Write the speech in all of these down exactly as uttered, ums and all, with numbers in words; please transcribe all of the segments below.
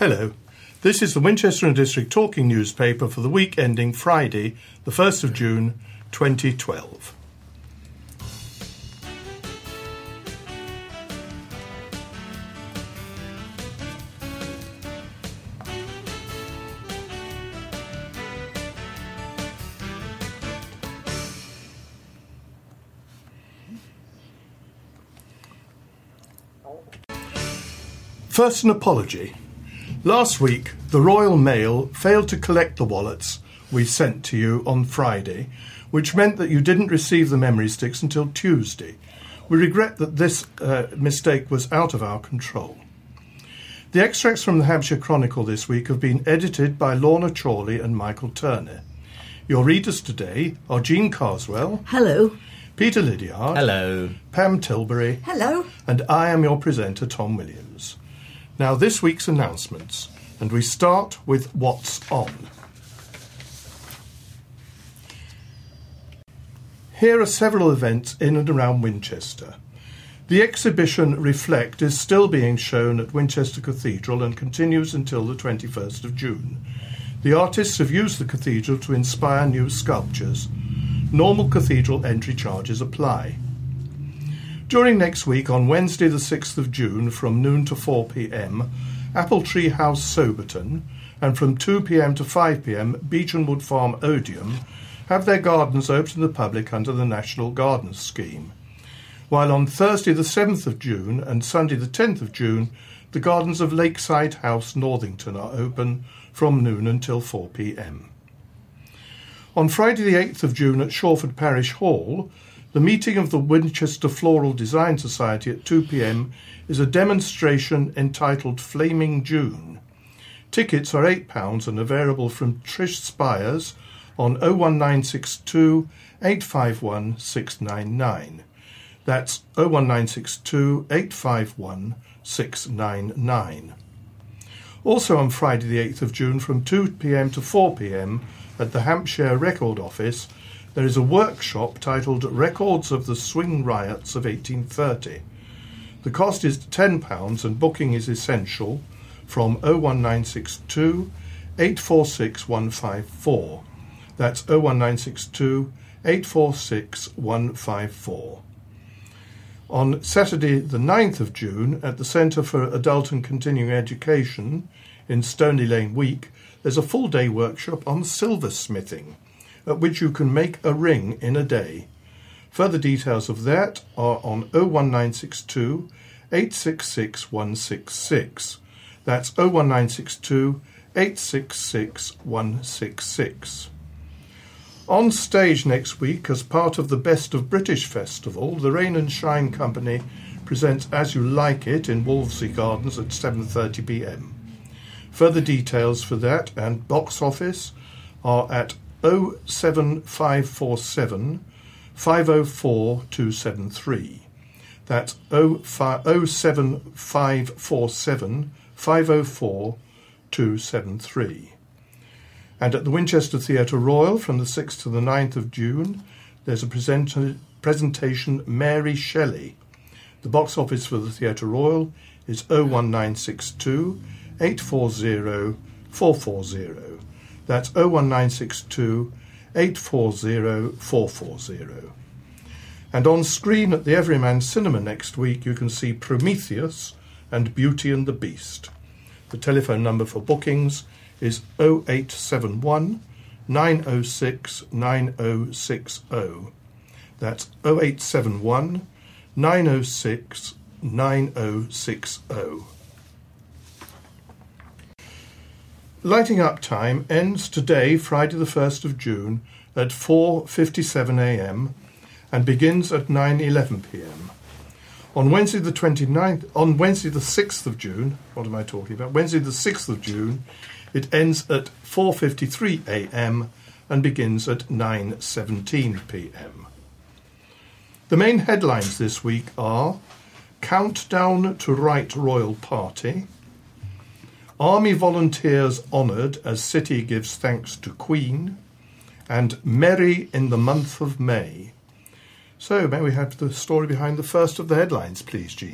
Hello, this is the Winchester and District Talking newspaper for the week ending Friday, the first of June, twenty twelve. First, an apology. Last week, the Royal Mail failed to collect the wallets we sent to you on Friday, which meant that you didn't receive the memory sticks until Tuesday. We regret that this uh, mistake was out of our control. The extracts from the Hampshire Chronicle this week have been edited by Lorna Chorley and Michael Turner. Your readers today are Jean Carswell. Hello. Peter Lydiard. Hello. Pam Tilbury. Hello. And I am your presenter, Tom Williams. Now, this week's announcements, and we start with what's on. Here are several events in and around Winchester. The exhibition Reflect is still being shown at Winchester Cathedral and continues until the twenty-first of June. The artists have used the cathedral to inspire new sculptures. Normal cathedral entry charges apply. During next week, on Wednesday the sixth of June, from noon to four p.m, Apple Tree House Soberton, and from two p.m. to five p.m, Beechenwood Farm Odium, have their gardens open to the public under the National Gardens Scheme. While on Thursday the seventh of June and Sunday the tenth of June, the gardens of Lakeside House, Northington, are open from noon until four p.m. On Friday the eighth of June at Shawford Parish Hall, the meeting of the Winchester Floral Design Society at two p.m. is a demonstration entitled Flaming June. Tickets are eight pounds and available from Trish Spires on oh one nine six two, eight five one, six nine nine. That's oh one nine six two, eight five one, six nine nine. Also on Friday the eighth of June from two p.m. to four p.m. at the Hampshire Record Office, there is a workshop titled Records of the Swing Riots of eighteen thirty. The cost is ten pounds and booking is essential from oh one nine six two, eight four six, one five four. That's oh one nine six two, eight four six, one five four. On Saturday the ninth of June at the Centre for Adult and Continuing Education in Stoney Lane Week, there's a full-day workshop on silversmithing, at which you can make a ring in a day. Further details of that are on oh one nine six two, eight six six, one six six. That's oh one nine six two, eight six six, one six six. On stage next week, as part of the Best of British Festival, the Rain and Shine Company presents As You Like It in Wolvesey Gardens at seven thirty p.m. Further details for that and box office are at oh seven five four seven, five oh four, two seven three. That's oh seven five four seven, five oh four, two seven three. And at the Winchester Theatre Royal from the sixth to the ninth of June, there's a present- presentation Mary Shelley. The box office for the Theatre Royal is oh one nine six two, eight four oh, four four oh. That's oh one nine six two, eight four oh, four four oh. And on screen at the Everyman Cinema next week, you can see Prometheus and Beauty and the Beast. The telephone number for bookings is oh eight seven one, nine oh six, nine oh six oh. That's oh eight seven one, nine oh six, nine oh six oh. Lighting up time ends today, Friday the first of June, at four fifty-seven a.m. and begins at nine eleven p.m. On Wednesday the twenty-ninth, on Wednesday the sixth of June, what am I talking about? Wednesday the sixth of June, it ends at four fifty-three a.m. and begins at nine seventeen p.m. The main headlines this week are Countdown to Right Royal Party, Army volunteers honoured as City gives thanks to Queen, and Merry in the month of May. So may we have the story behind the first of the headlines, please, Jean?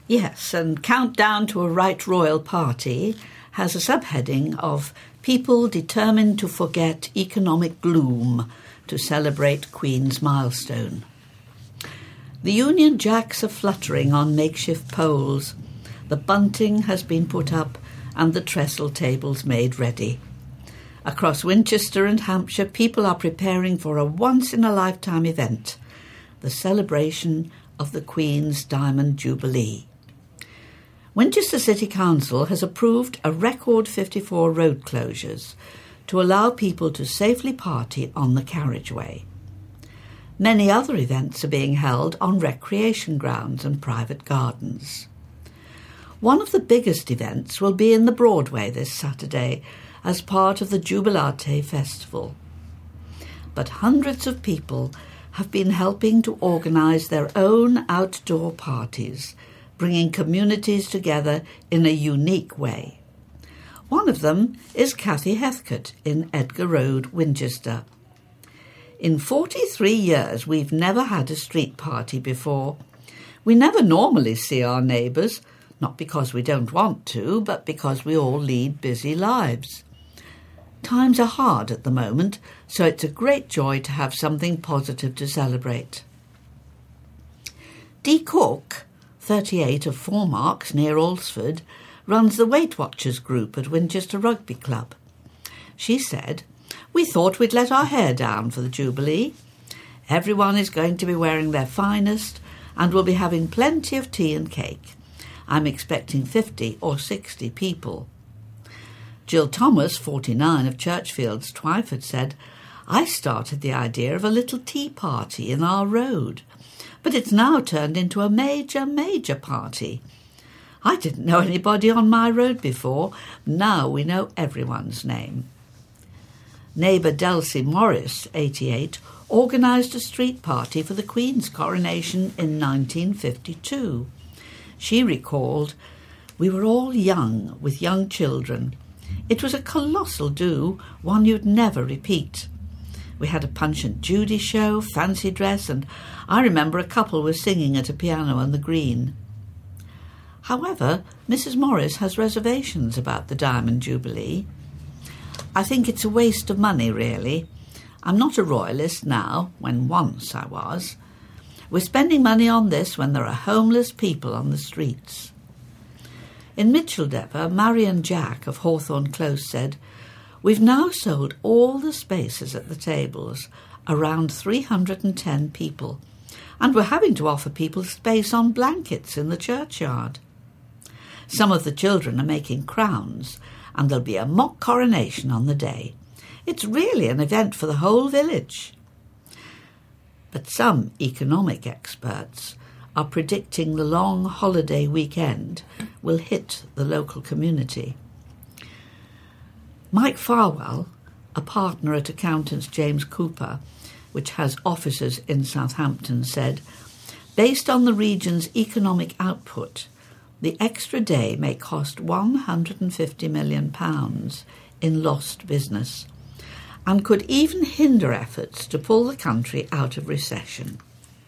Yes, and Countdown to a Right Royal Party has a subheading of People Determined to Forget Economic Gloom to Celebrate Queen's Milestone. The Union Jacks are fluttering on makeshift poles. The bunting has been put up and the trestle tables made ready. Across Winchester and Hampshire, people are preparing for a once-in-a-lifetime event, the celebration of the Queen's Diamond Jubilee. Winchester City Council has approved a record fifty-four road closures to allow people to safely party on the carriageway. Many other events are being held on recreation grounds and private gardens. One of the biggest events will be in the Broadway this Saturday as part of the Jubilate Festival. But hundreds of people have been helping to organise their own outdoor parties, bringing communities together in a unique way. One of them is Cathy Heathcote in Edgar Road, Winchester. In forty-three years, we've never had a street party before. We never normally see our neighbours, not because we don't want to, but because we all lead busy lives. Times are hard at the moment, so it's a great joy to have something positive to celebrate. Dee Cook, thirty-eight of Four Marks near Alresford, runs the Weight Watchers group at Winchester Rugby Club. She said, "We thought we'd let our hair down for the Jubilee. Everyone is going to be wearing their finest and we'll be having plenty of tea and cake. I'm expecting fifty or sixty people." Jill Thomas, forty-nine of Churchfields, Twyford, said, "I started the idea of a little tea party in our road, but it's now turned into a major, major party. I didn't know anybody on my road before. Now we know everyone's name." Neighbour Delcy Morris, eighty-eight, organised a street party for the Queen's coronation in nineteen fifty-two. She recalled, "We were all young, with young children. It was a colossal do, one you'd never repeat. We had a Punch and Judy show, fancy dress, and I remember a couple were singing at a piano on the green." However, Missus Morris has reservations about the Diamond Jubilee. "I think it's a waste of money, really. I'm not a royalist now, when once I was. We're spending money on this when there are homeless people on the streets." In Micheldever, Marion Jack of Hawthorne Close said, "We've now sold all the spaces at the tables, around three hundred ten people, and we're having to offer people space on blankets in the churchyard. Some of the children are making crowns, and there'll be a mock coronation on the day. It's really an event for the whole village." But some economic experts are predicting the long holiday weekend will hit the local community. Mike Farwell, a partner at accountants James Cooper, which has offices in Southampton, said, "Based on the region's economic output, the extra day may cost one hundred fifty million pounds in lost business and could even hinder efforts to pull the country out of recession."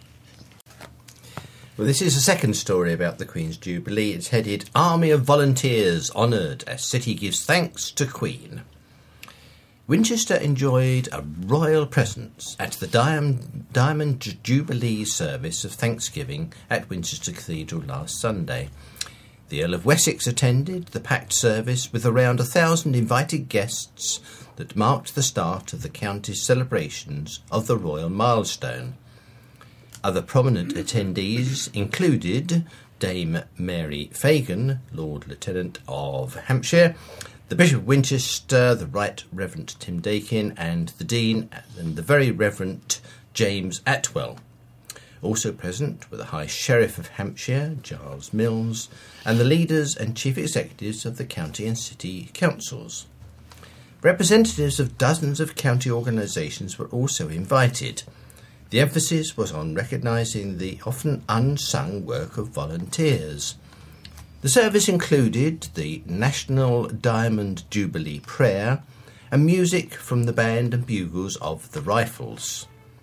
Well, this is the second story about the Queen's Jubilee. It's headed "Army of Volunteers Honoured as City Gives Thanks to Queen." Winchester enjoyed a royal presence at the Diamond Jubilee service of Thanksgiving at Winchester Cathedral last Sunday. The Earl of Wessex attended the packed service with around a thousand invited guests that marked the start of the county's celebrations of the royal milestone. Other prominent attendees included Dame Mary Fagan, Lord Lieutenant of Hampshire, the Bishop of Winchester, the Right Reverend Tim Dakin, and the Dean, and the Very Reverend James Atwell. Also present were the High Sheriff of Hampshire, Giles Mills, and the leaders and chief executives of the county and city councils. Representatives of dozens of county organisations were also invited. The emphasis was on recognising the often unsung work of volunteers. The service included the National Diamond Jubilee Prayer and music from the band and bugles of the Rifles.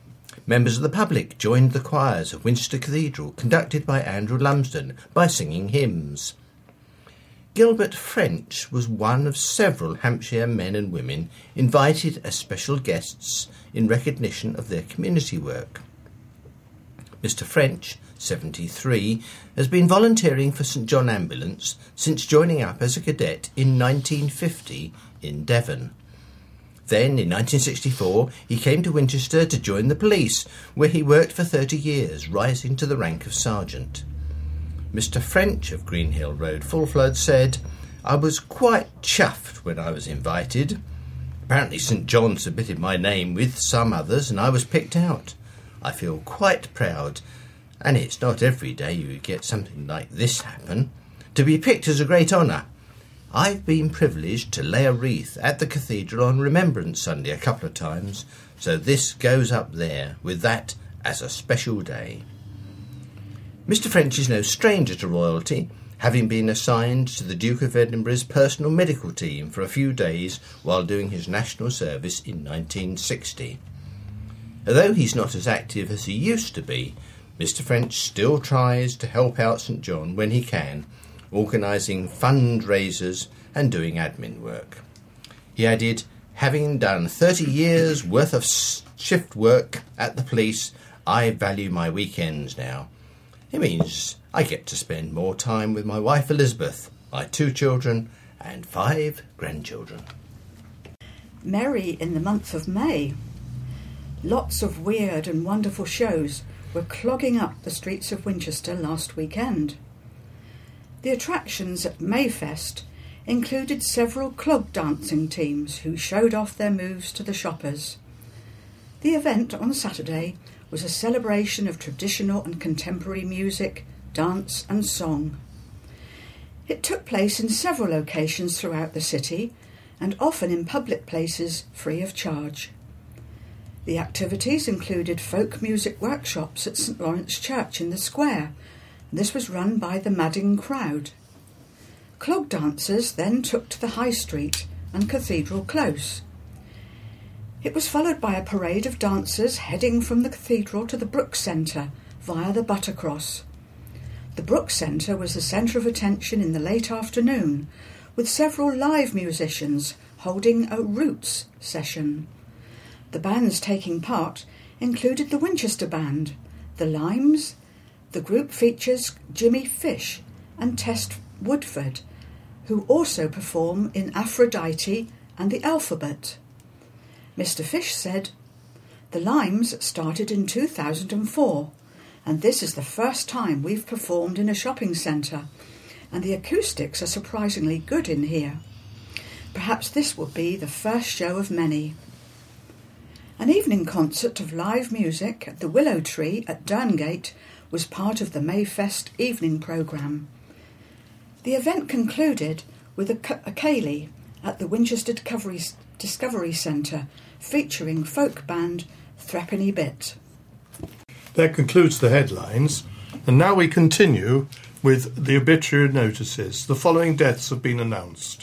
Members of the public joined the choirs of Winchester Cathedral, conducted by Andrew Lumsden, by singing hymns. Gilbert French was one of several Hampshire men and women invited as special guests in recognition of their community work. Mister French, seventy-three, has been volunteering for St John Ambulance since joining up as a cadet in nineteen fifty in Devon. Then, in nineteen sixty-four, he came to Winchester to join the police, where he worked for thirty years, rising to the rank of sergeant. Mister French of Greenhill Road, Fullflood, said, "I was quite chuffed when I was invited. Apparently St John submitted my name with some others and I was picked out. I feel quite proud, and it's not every day you get something like this happen. To be picked is a great honour. I've been privileged to lay a wreath at the cathedral on Remembrance Sunday a couple of times, so this goes up there with that as a special day." Mister French is no stranger to royalty, having been assigned to the Duke of Edinburgh's personal medical team for a few days while doing his national service in nineteen sixty. Although he's not as active as he used to be, Mister French still tries to help out St John when he can, organising fundraisers and doing admin work. He added, "Having done thirty years' worth of shift work at the police, I value my weekends now. It means I get to spend more time with my wife Elizabeth, my two children and five grandchildren." Merry in the month of May. Lots of weird and wonderful shows were clogging up the streets of Winchester last weekend. The attractions at Mayfest included several clog dancing teams who showed off their moves to the shoppers. The event on Saturday was a celebration of traditional and contemporary music, dance and song. It took place in several locations throughout the city and often in public places free of charge. The activities included folk music workshops at St Lawrence Church in the square. This was run by the Madding Crowd. Clog dancers then took to the High Street and Cathedral Close. It was followed by a parade of dancers heading from the cathedral to the Brooks Centre via the Buttercross. The Brooks Centre was the centre of attention in the late afternoon, with several live musicians holding a Roots session. The bands taking part included the Winchester Band, the Limes. The group features Jimmy Fish and Tess Woodford, who also perform in Aphrodite and the Alphabet. Mister Fish said, "The Limes started in two thousand four, and this is the first time we've performed in a shopping centre, and the acoustics are surprisingly good in here. Perhaps this will be the first show of many." An evening concert of live music at the Willow Tree at Derngate was part of the Mayfest evening programme. The event concluded with a, a ceilidh at the Winchester Discovery, Discovery Centre, featuring folk band Threepenny Bit. That concludes the headlines, and now we continue with the obituary notices. The following deaths have been announced.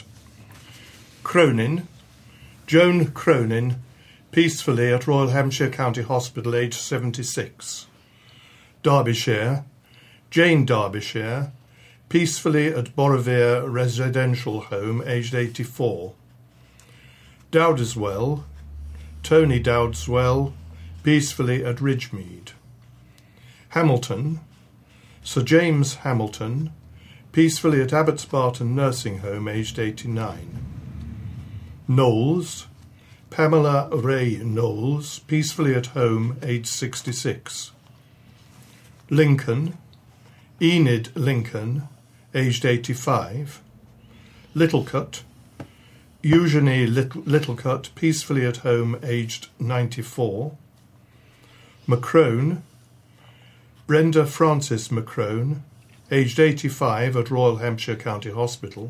Cronin, Joan Cronin, peacefully at Royal Hampshire County Hospital, aged seventy-six. Derbyshire, Jane Derbyshire, peacefully at Borovere Residential Home, aged eighty-four. Dowdeswell, Tony Dowdeswell, peacefully at Ridgemead. Hamilton, Sir James Hamilton, peacefully at Abbots Barton Nursing Home, aged eighty-nine. Knowles, Pamela Ray Knowles, peacefully at home, aged sixty-six. Lincoln, Enid Lincoln, aged eighty-five. Littlecut, Eugenie Little, Littlecut, peacefully at home, aged ninety-four. Macrone, Brenda Frances Macrone, aged eighty-five, at Royal Hampshire County Hospital.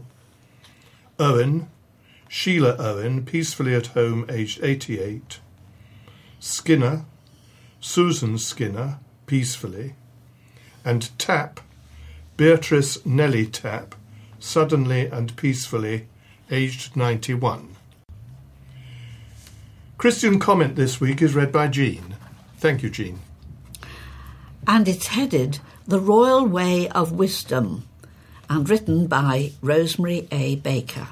Owen, Sheila Owen, peacefully at home, aged eighty-eight. Skinner, Susan Skinner, peacefully. And Tapp, Beatrice Nellie Tapp, suddenly and peacefully, aged ninety-one. Christian comment this week is read by Jean. Thank Thank you, Jean. And it's headed The Royal Way of Wisdom and written by Rosemary A. Baker.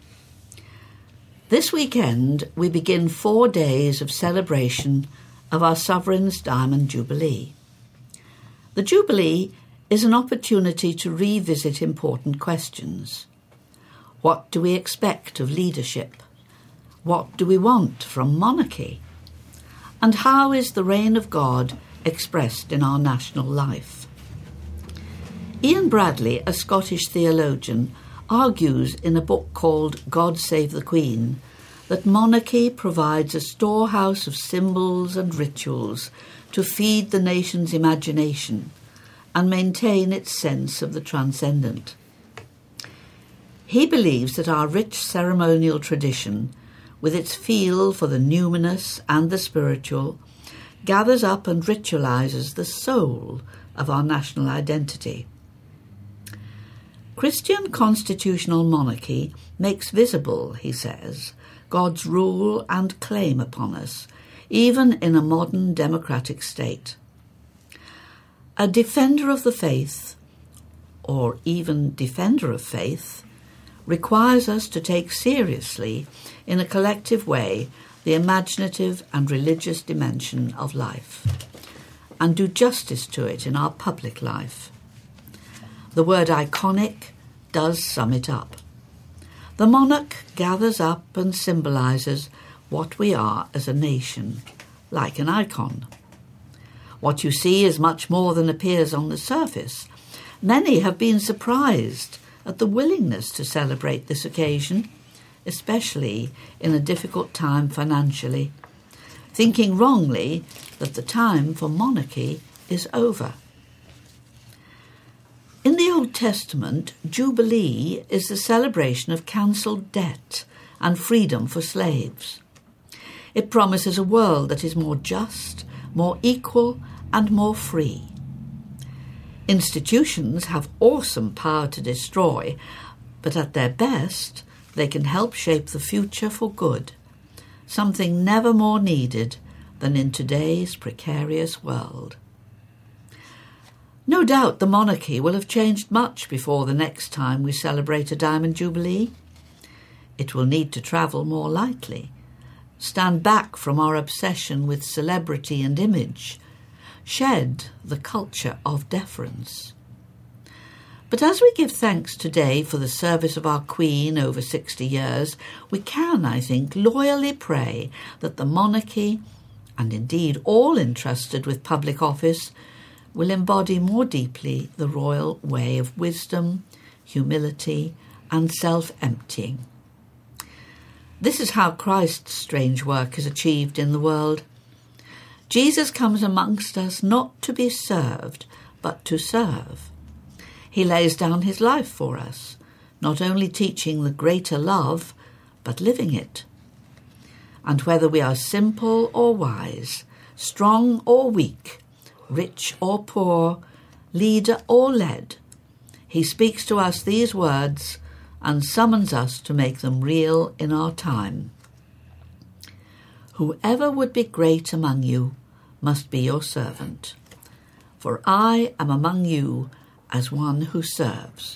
This weekend we begin four days of celebration of our Sovereign's Diamond Jubilee. The Jubilee is an opportunity to revisit important questions. What do we expect of leadership? What do we want from monarchy? And how is the reign of God expressed in our national life? Ian Bradley, a Scottish theologian, argues in a book called God Save the Queen that monarchy provides a storehouse of symbols and rituals to feed the nation's imagination and maintain its sense of the transcendent. He believes that our rich ceremonial tradition, with its feel for the numinous and the spiritual, gathers up and ritualizes the soul of our national identity. Christian constitutional monarchy makes visible, he says, God's rule and claim upon us, even in a modern democratic state. A defender of the faith, or even defender of faith, requires us to take seriously, in a collective way, the imaginative and religious dimension of life, and do justice to it in our public life. The word iconic does sum it up. The monarch gathers up and symbolises what we are as a nation, like an icon. What you see is much more than appears on the surface. Many have been surprised at the willingness to celebrate this occasion, especially in a difficult time financially, thinking wrongly that the time for monarchy is over. In the Old Testament, Jubilee is the celebration of cancelled debt and freedom for slaves. It promises a world that is more just, more equal, and more free. Institutions have awesome power to destroy, but at their best, they can help shape the future for good, something never more needed than in today's precarious world. No doubt the monarchy will have changed much before the next time we celebrate a Diamond Jubilee. It will need to travel more lightly, stand back from our obsession with celebrity and image, shed the culture of deference. But as we give thanks today for the service of our Queen over sixty years, we can, I think, loyally pray that the monarchy, and indeed all entrusted with public office, will embody more deeply the royal way of wisdom, humility, and self-emptying. This is how Christ's strange work is achieved in the world. Jesus comes amongst us not to be served, but to serve. He lays down his life for us, not only teaching the greater love, but living it. And whether we are simple or wise, strong or weak, rich or poor, leader or led, he speaks to us these words and summons us to make them real in our time. Whoever would be great among you must be your servant, for I am among you as one who serves.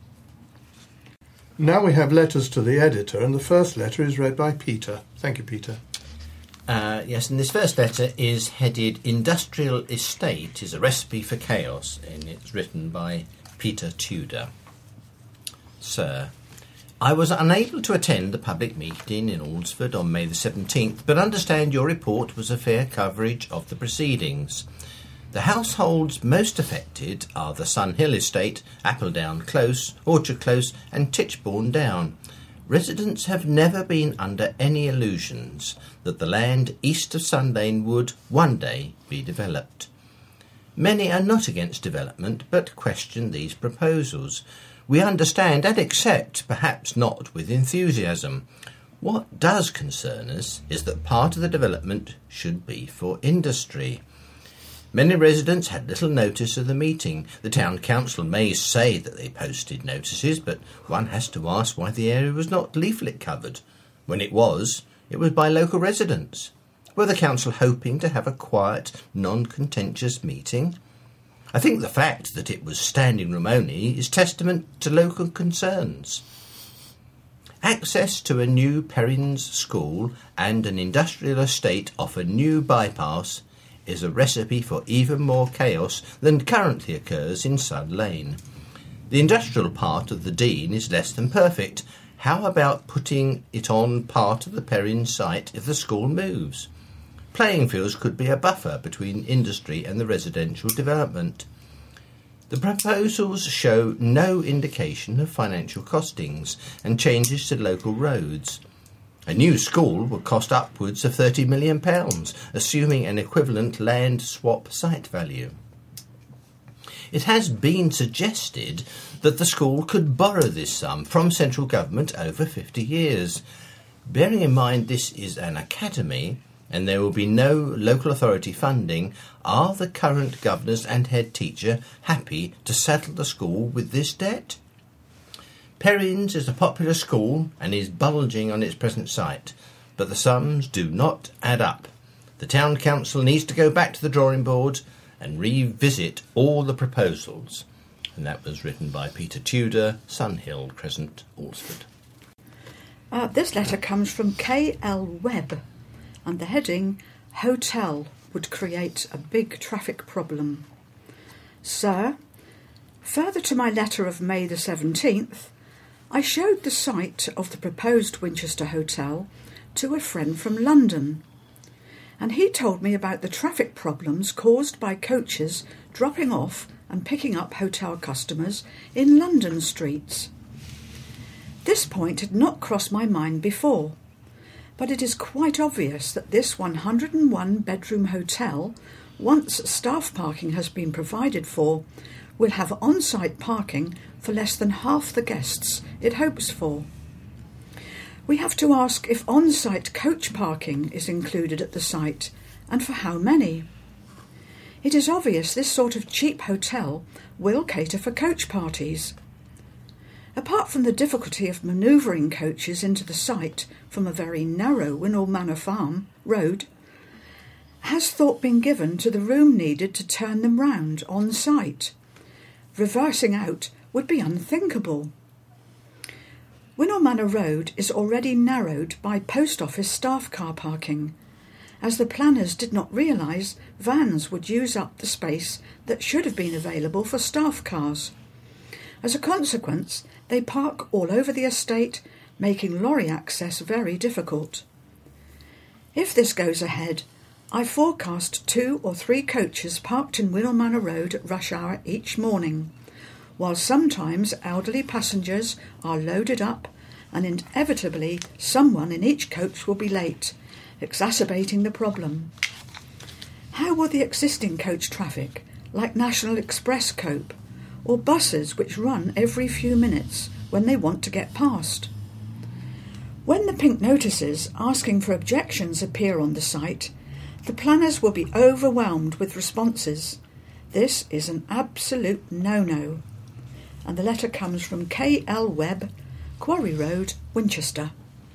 Now we have letters to the editor, and the first letter is read by Peter. Thank you, Peter. Uh, yes, and this first letter is headed Industrial Estate is a Recipe for Chaos, and it's written by Peter Tudor. Sir, I was unable to attend the public meeting in Alresford on May the seventeenth, but understand your report was a fair coverage of the proceedings. The households most affected are the Sunhill Estate, Appledown Close, Orchard Close and Titchbourne Down. Residents have never been under any illusions that the land east of Sunlane would one day be developed. Many are not against development, but question these proposals. We understand and accept, perhaps not with enthusiasm. What does concern us is that part of the development should be for industry. Many residents had little notice of the meeting. The town council may say that they posted notices, but one has to ask why the area was not leaflet covered. When it was, it was by local residents. Were the council hoping to have a quiet, non-contentious meeting? I think the fact that it was standing room only is testament to local concerns. Access to a new Perrins school and an industrial estate off a new bypass is a recipe for even more chaos than currently occurs in Sud Lane. The industrial part of the Dean is less than perfect. How about putting it on part of the Perrins site if the school moves? Playing fields could be a buffer between industry and the residential development. The proposals show no indication of financial costings and changes to local roads. A new school would cost upwards of thirty million pounds, assuming an equivalent land swap site value. It has been suggested that the school could borrow this sum from central government over fifty years. Bearing in mind this is an academy and there will be no local authority funding, are the current governors and head teacher happy to settle the school with this debt? Perrins is a popular school and is bulging on its present site, but the sums do not add up. The town council needs to go back to the drawing board and revisit all the proposals. And that was written by Peter Tudor, Sunhill Crescent, Alresford. Uh, this letter comes from K L Webb, and the heading, Hotel would create a big traffic problem. Sir, further to my letter of May the seventeenth, I showed the site of the proposed Winchester Hotel to a friend from London, and he told me about the traffic problems caused by coaches dropping off and picking up hotel customers in London streets. This point had not crossed my mind before, but it is quite obvious that this one hundred and one bedroom hotel, once staff parking has been provided for, will have on-site parking for less than half the guests it hopes for. We have to ask if on-site coach parking is included at the site, and for how many. It is obvious this sort of cheap hotel will cater for coach parties. Apart from the difficulty of manoeuvring coaches into the site from a very narrow Winnall Manor Farm road, has thought been given to the room needed to turn them round on site? Reversing out would be unthinkable. Winnall Manor Road is already narrowed by post office staff car parking, as the planners did not realise vans would use up the space that should have been available for staff cars. As a consequence, they park all over the estate, making lorry access very difficult. If this goes ahead, I forecast two or three coaches parked in Winnall Manor Road at rush hour each morning, while sometimes elderly passengers are loaded up and inevitably someone in each coach will be late, exacerbating the problem. How will the existing coach traffic, like National Express, cope, or buses which run every few minutes when they want to get past? When the pink notices asking for objections appear on the site, the planners will be overwhelmed with responses. This is an absolute no-no. And the letter comes from K L Webb, Quarry Road, Winchester.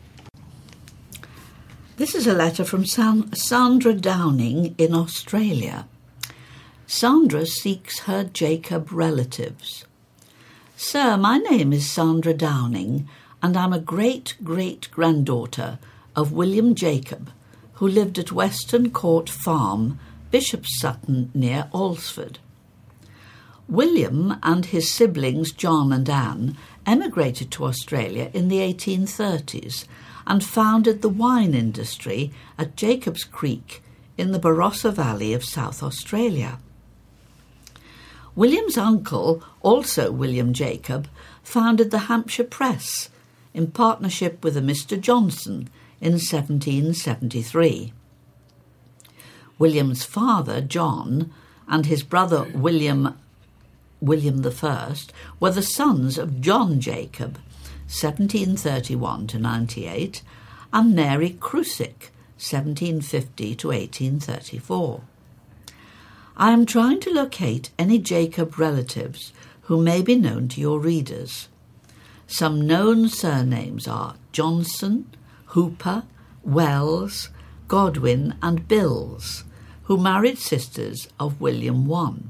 This is a letter from San- Sandra Downing in Australia. Sandra seeks her Jacob relatives. Sir, my name is Sandra Downing, and I'm a great-great-granddaughter of William Jacob, who lived at Western Court Farm, Bishop's Sutton, near Alresford. William and his siblings John and Anne emigrated to Australia in the eighteen thirties and founded the wine industry at Jacobs Creek in the Barossa Valley of South Australia. William's uncle, also William Jacob, founded the Hampshire Press in partnership with a Mister Johnson in seventeen seventy-three. William's father, John, and his brother William William the First were the sons of John Jacob, seventeen thirty-one to ninety-eight, and Mary Crusick, seventeen fifty to eighteen thirty-four. I am trying to locate any Jacob relatives who may be known to your readers. Some known surnames are Johnson, Hooper, Wells, Godwin and Bills, who married sisters of William the First.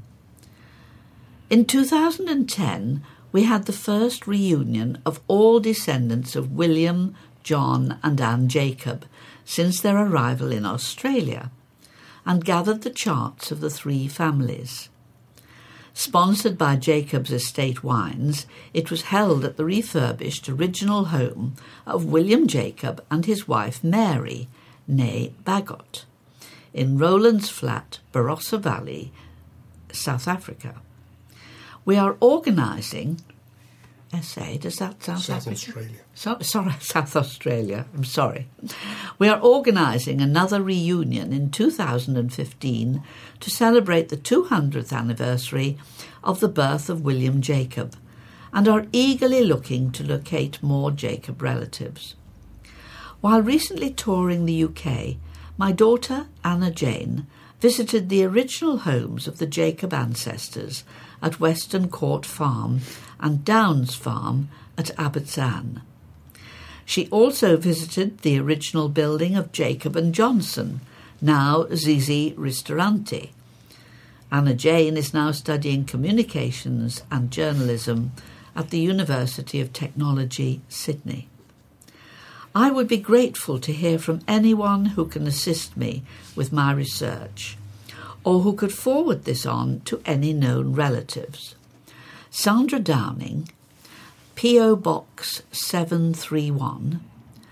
In two thousand ten, we had the first reunion of all descendants of William, John and Anne Jacob since their arrival in Australia, and gathered the charts of the three families. Sponsored by Jacob's Estate Wines, it was held at the refurbished original home of William Jacob and his wife Mary, née Bagot, in Rowlands Flat, Barossa Valley, South Africa. We are organising... S A, does that sound South Africa? Australia. So, sorry, South Australia, I'm sorry. We are organising another reunion in two thousand fifteen to celebrate the two hundredth anniversary of the birth of William Jacob, and are eagerly looking to locate more Jacob relatives. While recently touring the U K, my daughter, Anna Jane, visited the original homes of the Jacob ancestors at Western Court Farm and Downs Farm at Abbotsford. She also visited the original building of Jacob and Johnson, now Zizi Ristorante. Anna Jane is now studying communications and journalism at the University of Technology, Sydney. I would be grateful to hear from anyone who can assist me with my research, or who could forward this on to any known relatives. Sandra Downing, P O Box seven three one,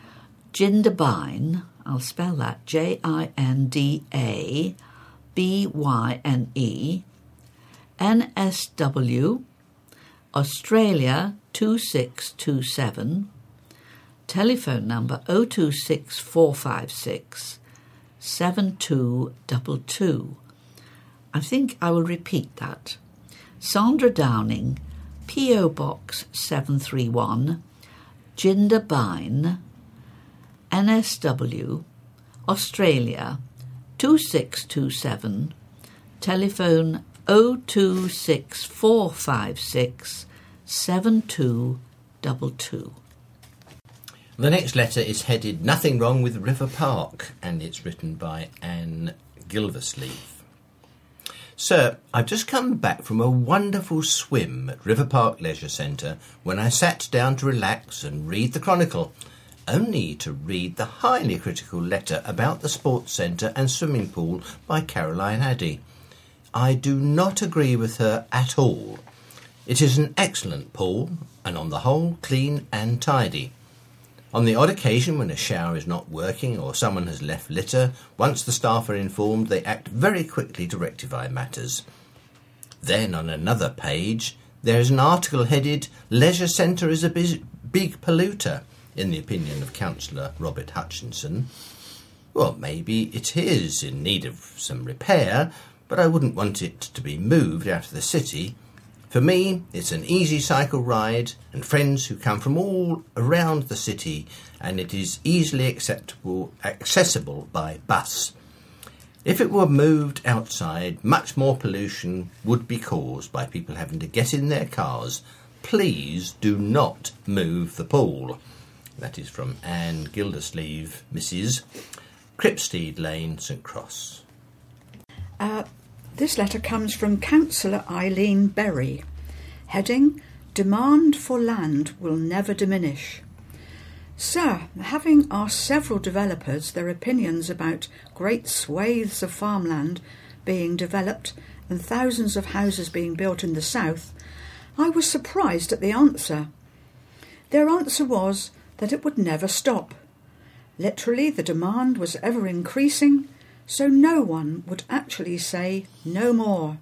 Jindabyne, I'll spell that, J I N D A B Y N E, N S W, Australia two six two seven, telephone number oh two six four five six seven two two two. I think I will repeat that. Sandra Downing, P O Box seven three one, Jindabyne, N S W, Australia two six two seven, telephone oh two six four five six seven two two two. The next letter is headed Nothing Wrong with River Park, and it's written by Anne Gildersleeve. Sir, I've just come back from a wonderful swim at River Park Leisure Centre when I sat down to relax and read the Chronicle, only to read the highly critical letter about the sports centre and swimming pool by Caroline Addy. I do not agree with her at all. It is an excellent pool, and on the whole clean and tidy. On the odd occasion when a shower is not working or someone has left litter, once the staff are informed, they act very quickly to rectify matters. Then on another page, there is an article headed Leisure Centre is a big polluter, in the opinion of Councillor Robert Hutchinson. Well, maybe it is in need of some repair, but I wouldn't want it to be moved out of the city. For me, it's an easy cycle ride and friends who come from all around the city, and it is easily acceptable, accessible by bus. If it were moved outside, much more pollution would be caused by people having to get in their cars. Please do not move the pool. That is from Anne Gildersleeve, Missus Cripstead Lane, St Cross. Uh, this letter comes from Councillor Eileen Berry. Heading, Demand for land will never diminish. Sir, having asked several developers their opinions about great swathes of farmland being developed and thousands of houses being built in the south, I was surprised at the answer. Their answer was that it would never stop. Literally, the demand was ever increasing, so no one would actually say no more.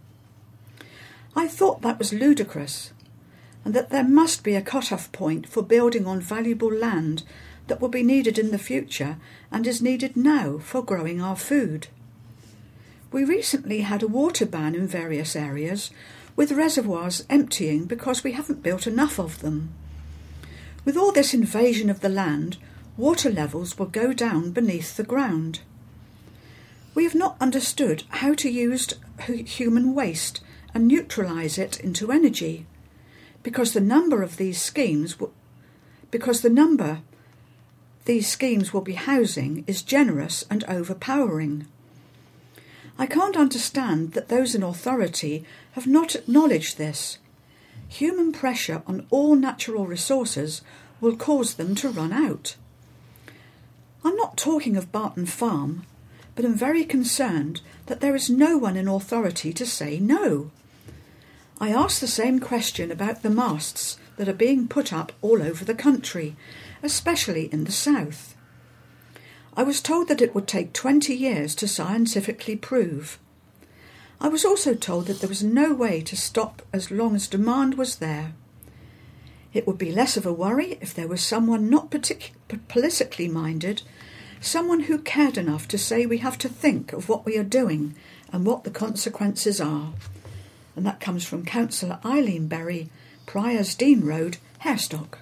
I thought that was ludicrous, and that there must be a cut-off point for building on valuable land that will be needed in the future and is needed now for growing our food. We recently had a water ban in various areas, with reservoirs emptying because we haven't built enough of them. With all this invasion of the land, water levels will go down beneath the ground. We have not understood how to use human waste and neutralise it into energy, because the number of these schemes, w- because the number these schemes will be housing is generous and overpowering. I can't understand that those in authority have not acknowledged this. Human pressure on all natural resources will cause them to run out. I'm not talking of Barton Farm, but am very concerned that there is no one in authority to say no. I asked the same question about the masts that are being put up all over the country, especially in the south. I was told that it would take twenty years to scientifically prove. I was also told that there was no way to stop as long as demand was there. It would be less of a worry if there was someone not partic- politically minded, someone who cared enough to say we have to think of what we are doing and what the consequences are. And that comes from Councillor Eileen Berry, Priors Dean Road, Harestock.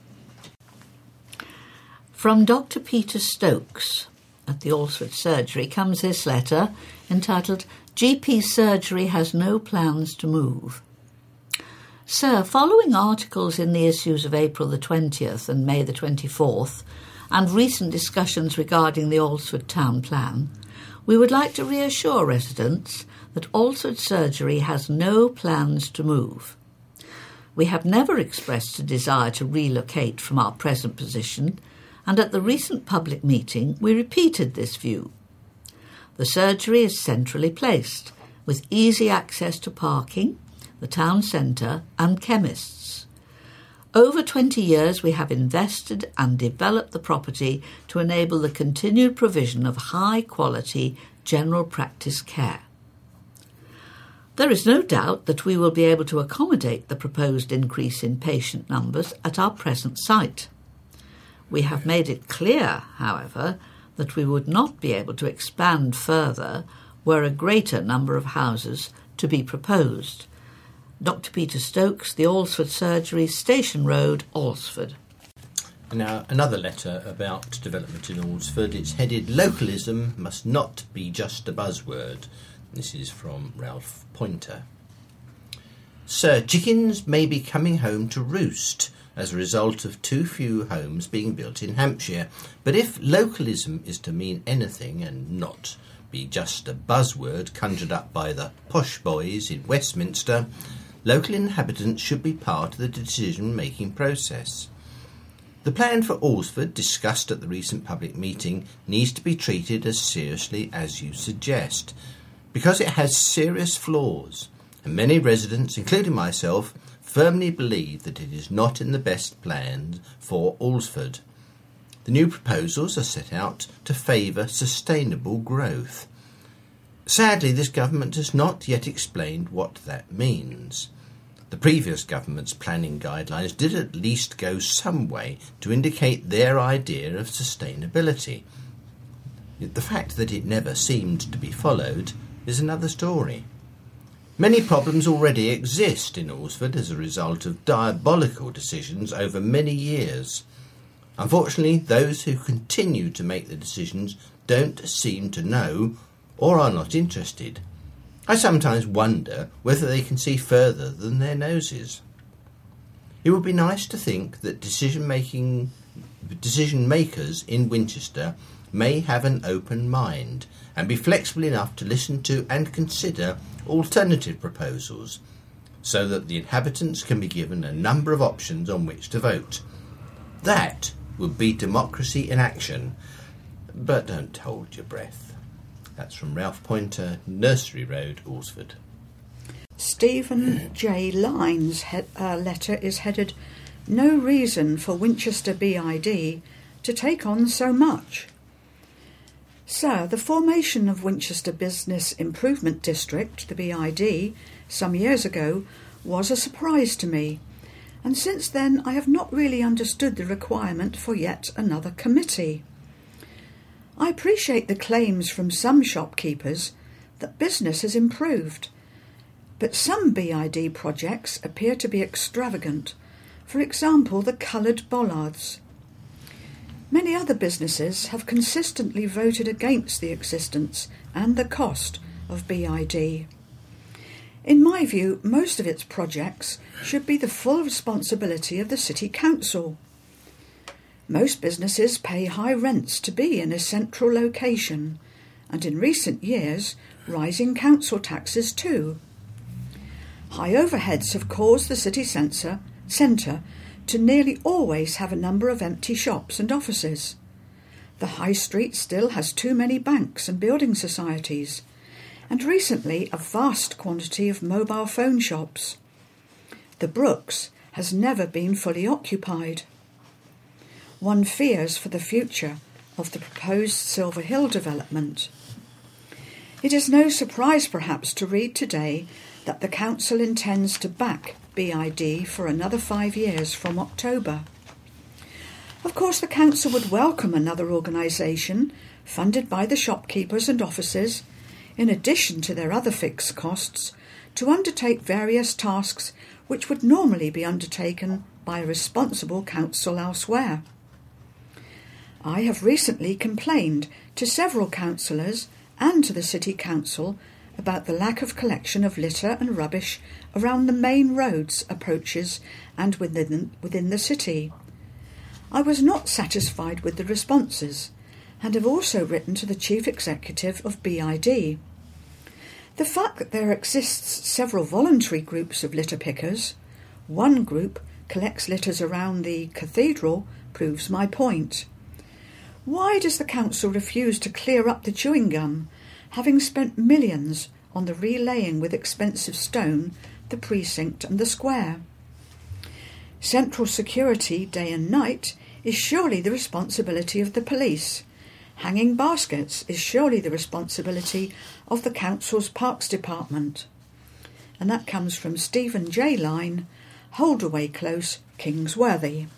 From Doctor Peter Stokes at the Alresford Surgery comes this letter entitled G P Surgery has no plans to move. Sir, following articles in the issues of April the twentieth and May the twenty-fourth and recent discussions regarding the Alresford Town Plan, we would like to reassure residents that Alresford Surgery has no plans to move. We have never expressed a desire to relocate from our present position, and at the recent public meeting we repeated this view. The surgery is centrally placed, with easy access to parking, the town centre and chemists. Over twenty years we have invested and developed the property to enable the continued provision of high-quality general practice care. There is no doubt that we will be able to accommodate the proposed increase in patient numbers at our present site. We have made it clear, however, that we would not be able to expand further were a greater number of houses to be proposed. Doctor Peter Stokes, the Alresford Surgery, Station Road, Alresford. Now, another letter about development in Alresford. It's headed, Localism must not be just a buzzword. This is from Ralph Pointer. Sir, chickens may be coming home to roost as a result of too few homes being built in Hampshire. But if localism is to mean anything and not be just a buzzword conjured up by the posh boys in Westminster, local inhabitants should be part of the decision-making process. The plan for Alresford, discussed at the recent public meeting, needs to be treated as seriously as you suggest, because it has serious flaws, and many residents, including myself, firmly believe that it is not in the best plan for Alresford. The new proposals are set out to favour sustainable growth. Sadly, this government has not yet explained what that means. The previous government's planning guidelines did at least go some way to indicate their idea of sustainability. The fact that it never seemed to be followed is another story. Many problems already exist in Alresford as a result of diabolical decisions over many years. Unfortunately, those who continue to make the decisions don't seem to know or are not interested. I sometimes wonder whether they can see further than their noses. It would be nice to think that decision-making, decision makers in Winchester may have an open mind and be flexible enough to listen to and consider alternative proposals, so that the inhabitants can be given a number of options on which to vote. That would be democracy in action. But don't hold your breath. That's from Ralph Pointer, Nursery Road, Alresford. Stephen J. Lyne's he- uh, letter is headed, No reason for Winchester B I D to take on so much. Sir, the formation of Winchester Business Improvement District, the B I D, some years ago, was a surprise to me, and since then I have not really understood the requirement for yet another committee. I appreciate the claims from some shopkeepers that business has improved, but some B I D projects appear to be extravagant, for example the coloured bollards. Many other businesses have consistently voted against the existence and the cost of B I D. In my view, most of its projects should be the full responsibility of the City Council. Most businesses pay high rents to be in a central location, and in recent years, rising council taxes too. High overheads have caused the city centre to nearly always have a number of empty shops and offices. The high street still has too many banks and building societies, and recently a vast quantity of mobile phone shops. The Brooks has never been fully occupied. One fears for the future of the proposed Silver Hill development. It is no surprise perhaps to read today that the council intends to back B I D for another five years from October. Of course, the council would welcome another organisation funded by the shopkeepers and offices, in addition to their other fixed costs, to undertake various tasks which would normally be undertaken by a responsible council elsewhere. I have recently complained to several councillors and to the City Council about the lack of collection of litter and rubbish around the main roads, approaches and within, within the city. I was not satisfied with the responses and have also written to the Chief Executive of B I D. The fact that there exists several voluntary groups of litter pickers, one group collects litters around the cathedral, proves my point. Why does the council refuse to clear up the chewing gum, having spent millions on the relaying with expensive stone the precinct and the square? Central security, day and night, is surely the responsibility of the police. Hanging baskets is surely the responsibility of the council's parks department. And that comes from Stephen J. Line, Holdaway Close, Kingsworthy.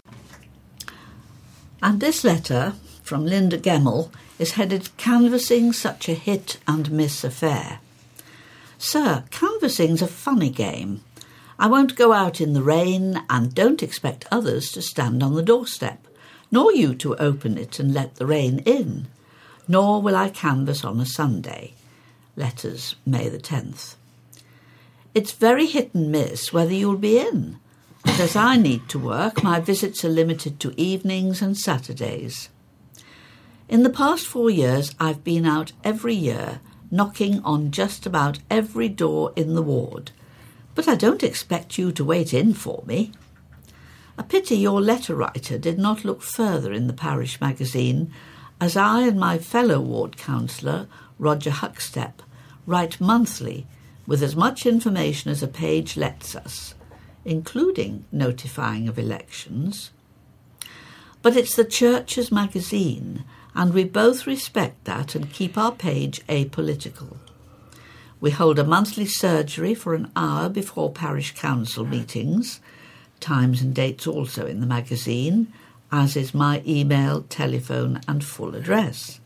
And this letter from Linda Gemmell is headed Canvassing Such a Hit and Miss Affair. Sir, canvassing's a funny game. I won't go out in the rain and don't expect others to stand on the doorstep, nor you to open it and let the rain in, nor will I canvass on a Sunday. Letters, May the tenth. It's very hit and miss whether you'll be in, and as I need to work, my visits are limited to evenings and Saturdays. In the past four years, I've been out every year, knocking on just about every door in the ward, but I don't expect you to wait in for me. A pity your letter writer did not look further in the parish magazine, as I and my fellow ward councillor, Roger Huckstep, write monthly with as much information as a page lets us, including notifying of elections. But it's the church's magazine, and we both respect that and keep our page apolitical. We hold a monthly surgery for an hour before parish council meetings, times and dates also in the magazine, as is my email, telephone and full address.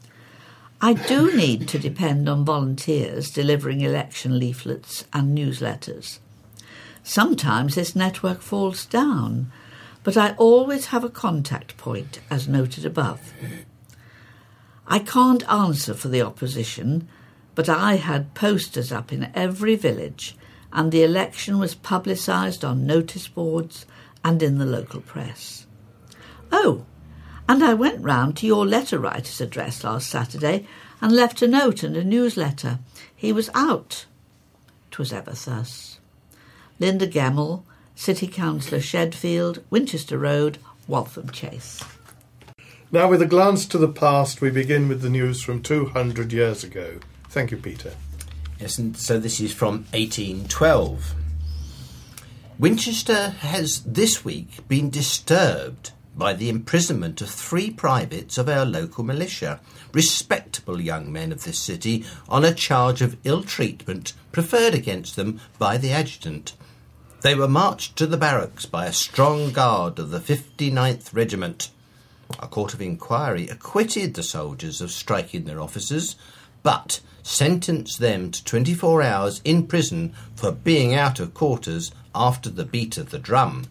I do need to depend on volunteers delivering election leaflets and newsletters. Sometimes this network falls down, but I always have a contact point, as noted above. I can't answer for the opposition, but I had posters up in every village, and the election was publicised on notice boards and in the local press. Oh, and I went round to your letter writer's address last Saturday and left a note and a newsletter. He was out. 'Twas ever thus. Linda Gemmell, City Councillor Shedfield, Winchester Road, Waltham Chase. Now, with a glance to the past, we begin with the news from two hundred years ago. Thank you, Peter. Yes, and so this is from eighteen twelve. Winchester has this week been disturbed by the imprisonment of three privates of our local militia, respectable young men of this city, on a charge of ill treatment preferred against them by the adjutant. They were marched to the barracks by a strong guard of the fifty-ninth Regiment. A court of inquiry acquitted the soldiers of striking their officers, but sentenced them to twenty-four hours in prison for being out of quarters after the beat of the drum.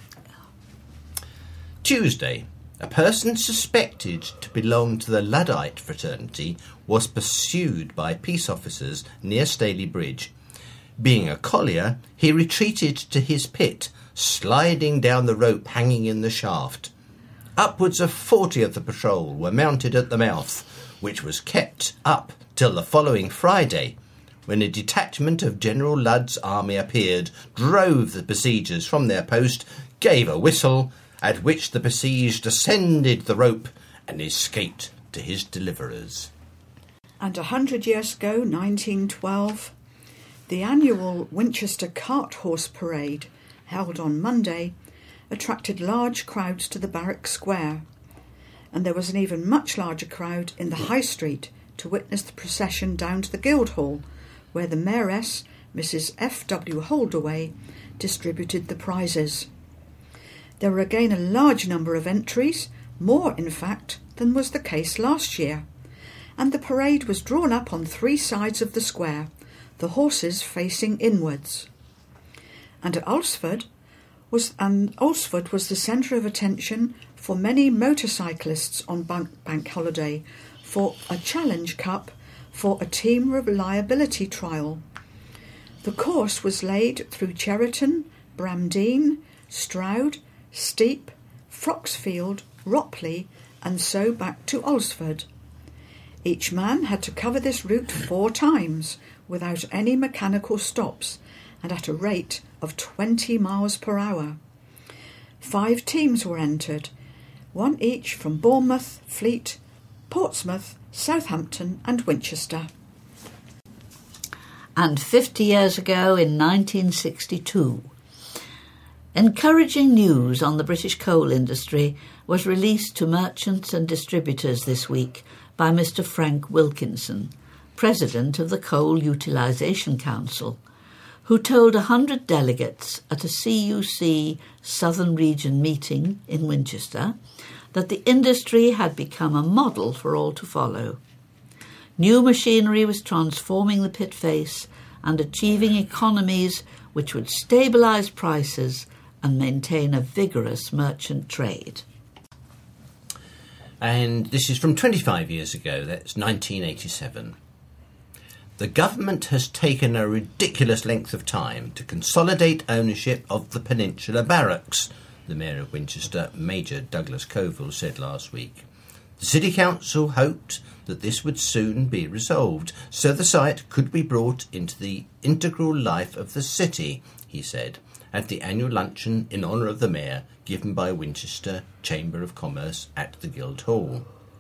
Tuesday, a person suspected to belong to the Luddite fraternity was pursued by peace officers near Staley Bridge. Being a collier, he retreated to his pit, sliding down the rope hanging in the shaft. upwards of forty of the patrol were mounted at the mouth, which was kept up till the following Friday, when a detachment of General Ludd's army appeared, drove the besiegers from their post, gave a whistle, at which the besieged ascended the rope and escaped to his deliverers. And a hundred years ago, nineteen twelve, the annual Winchester Cart Horse Parade, held on Monday, attracted large crowds to the Barrack Square, and there was an even much larger crowd in the High Street to witness the procession down to the Guildhall, where the Mayoress, Missus F W Holdaway, distributed the prizes. There were again a large number of entries, more in fact than was the case last year, and the parade was drawn up on three sides of the square, the horses facing inwards. And at Alresford was, and Alresford was the centre of attention for many motorcyclists on bank, bank holiday for a Challenge Cup for a team reliability trial. The course was laid through Cheriton, Bramdean, Stroud, Steep, Froxfield, Ropley, and so back to Alresford. Each man had to cover this route four times without any mechanical stops and at a rate of twenty miles per hour. Five teams were entered, one each from Bournemouth, Fleet, Portsmouth, Southampton and Winchester. And fifty years ago in nineteen sixty-two, encouraging news on the British coal industry was released to merchants and distributors this week by Mister Frank Wilkinson, President of the Coal Utilisation Council, who told one hundred delegates at a C U C Southern Region meeting in Winchester that the industry had become a model for all to follow. New machinery was transforming the pit face and achieving economies which would stabilise prices and maintain a vigorous merchant trade. And this is from twenty-five years ago, that's nineteen eighty-seven. The government has taken a ridiculous length of time to consolidate ownership of the Peninsula Barracks, the Mayor of Winchester, Major Douglas Coville, said last week. The City Council hoped that this would soon be resolved, so the site could be brought into the integral life of the city, he said, at the annual luncheon in honour of the Mayor given by Winchester Chamber of Commerce at the Guildhall.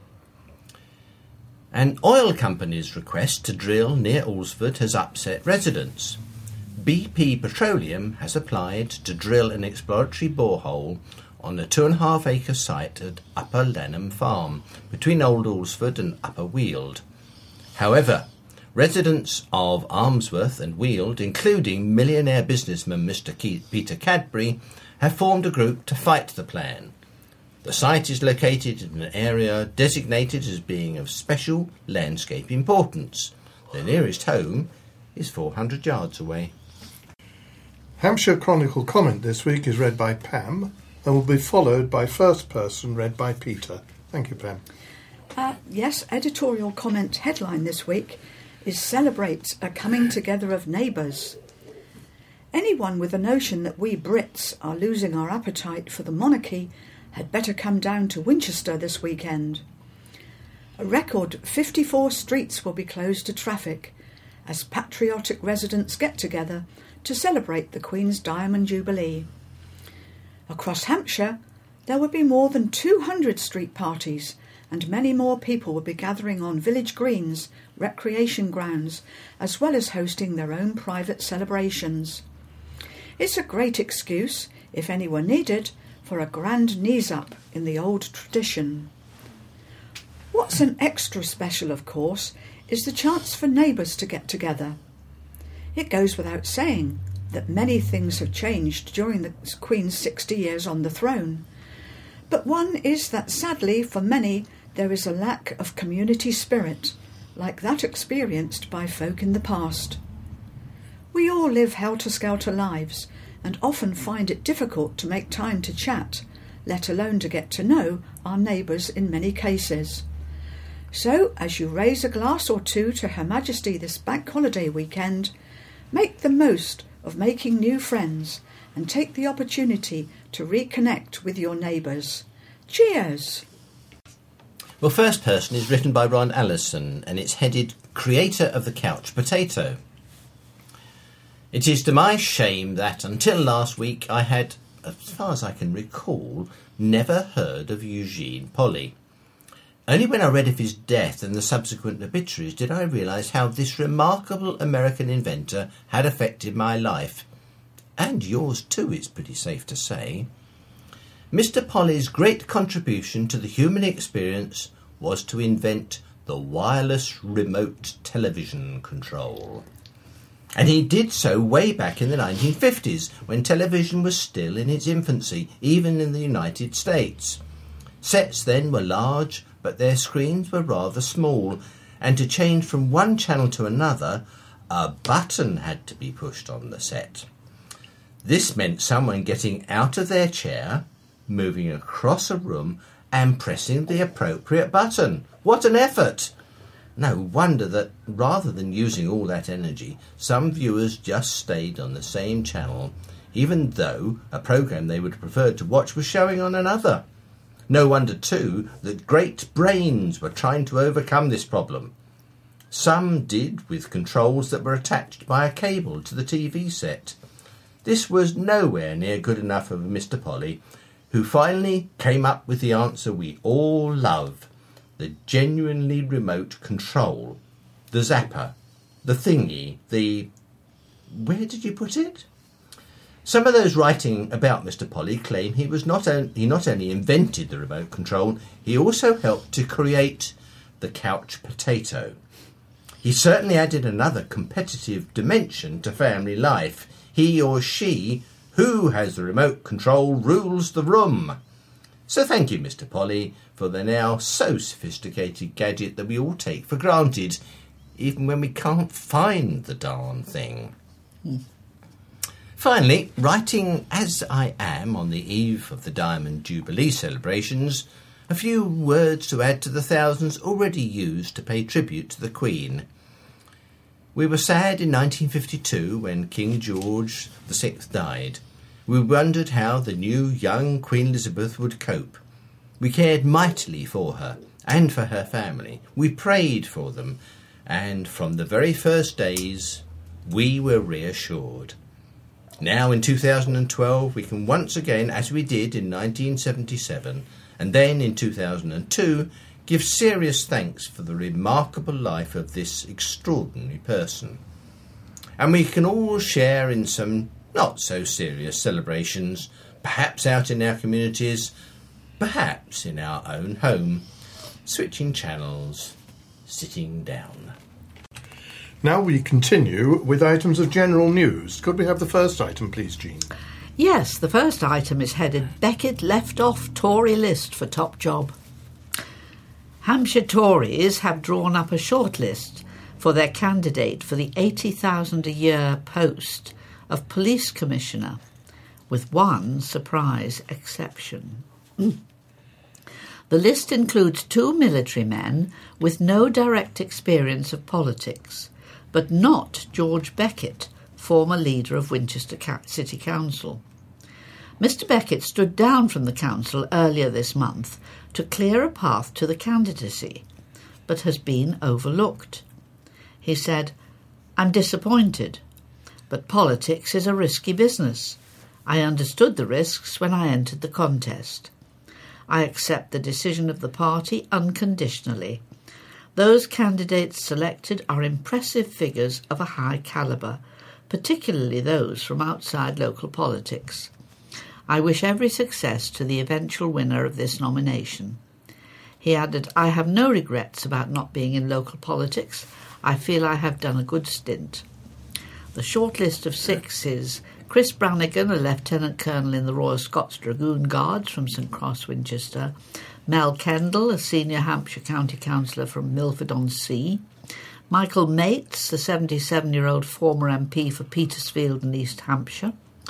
An oil company's request to drill near Alresford has upset residents. B P Petroleum has applied to drill an exploratory borehole on a two and a half acre site at Upper Lanham Farm, between Old Alresford and Upper Weald. However, residents of Armsworth and Weald, including millionaire businessman Mister Peter Cadbury, have formed a group to fight the plan. The site is located in an area designated as being of special landscape importance. The nearest home is four hundred yards away. Hampshire Chronicle comment this week is read by Pam and will be followed by First Person read by Peter. Thank you, Pam. Uh, yes, editorial comment headline this week is Celebrates a Coming Together of Neighbours. Anyone with a notion that we Brits are losing our appetite for the monarchy had better come down to Winchester this weekend. A record fifty-four streets will be closed to traffic as patriotic residents get together to celebrate the Queen's Diamond Jubilee. Across Hampshire, there will be more than two hundred street parties, and many more people will be gathering on village greens, recreation grounds, as well as hosting their own private celebrations. It's a great excuse, if any were needed, for a grand knees-up in the old tradition. What's an extra special, of course, is the chance for neighbours to get together. It goes without saying that many things have changed during the Queen's sixty years on the throne, but one is that sadly for many there is a lack of community spirit, like that experienced by folk in the past. We all live helter-skelter lives and often find it difficult to make time to chat, let alone to get to know our neighbours in many cases. So, as you raise a glass or two to Her Majesty this bank holiday weekend, make the most of making new friends and take the opportunity to reconnect with your neighbours. Cheers! Well, first person is written by Ron Allison, and it's headed Creator of the Couch Potato. It is to my shame that until last week I had, as far as I can recall, never heard of Eugene Polly. Only when I read of his death and the subsequent obituaries did I realise how this remarkable American inventor had affected my life. And yours too, it's pretty safe to say. Mister Polly's great contribution to the human experience was to invent the wireless remote television control. And he did so way back in the nineteen fifties, when television was still in its infancy, even in the United States. Sets then were large, but their screens were rather small, and to change from one channel to another, a button had to be pushed on the set. This meant someone getting out of their chair, moving across a room, and pressing the appropriate button. What an effort! No wonder that, rather than using all that energy, some viewers just stayed on the same channel, even though a programme they would have preferred to watch was showing on another. No wonder, too, that great brains were trying to overcome this problem. Some did with controls that were attached by a cable to the T V set. This was nowhere near good enough for Mister Polly, who finally came up with the answer we all love. The genuinely remote control, the zapper, the thingy, the... where did you put it? Some of those writing about Mister Polly claim he was not on, he not only invented the remote control, he also helped to create the couch potato. He certainly added another competitive dimension to family life. He or she, who has the remote control, rules the room. So thank you, Mister Polly, for the now so sophisticated gadget that we all take for granted, even when we can't find the darn thing. Mm. Finally, writing as I am on the eve of the Diamond Jubilee celebrations, a few words to add to the thousands already used to pay tribute to the Queen. We were sad in nineteen fifty-two when King George the Sixth died. We wondered how the new young Queen Elizabeth would cope. We cared mightily for her and for her family. We prayed for them, and from the very first days we were reassured. Now in two thousand twelve we can once again, as we did in nineteen seventy-seven and then in two thousand two, give serious thanks for the remarkable life of this extraordinary person. And we can all share in some not so serious celebrations, perhaps out in our communities, perhaps in our own home, switching channels, sitting down. Now we continue with items of general news. Could we have the first item, please, Jean? Yes, the first item is headed Beckett left off Tory list for top job. Hampshire Tories have drawn up a shortlist for their candidate for the eighty thousand a year post of Police Commissioner, with one surprise exception. The list includes two military men with no direct experience of politics, but not George Beckett, former leader of Winchester City Council. Mister Beckett stood down from the council earlier this month to clear a path to the candidacy, but has been overlooked. He said, "I'm disappointed, but politics is a risky business. I understood the risks when I entered the contest. I accept the decision of the party unconditionally. Those candidates selected are impressive figures of a high calibre, particularly those from outside local politics. I wish every success to the eventual winner of this nomination." He added, "I have no regrets about not being in local politics. I feel I have done a good stint." The short list of six is Chris Brannigan, a Lieutenant Colonel in the Royal Scots Dragoon Guards from St Cross, Winchester; Mel Kendall, a senior Hampshire County Councillor from Milford-on-Sea; Michael Mates, a seventy-seven-year-old former M P for Petersfield and East Hampshire;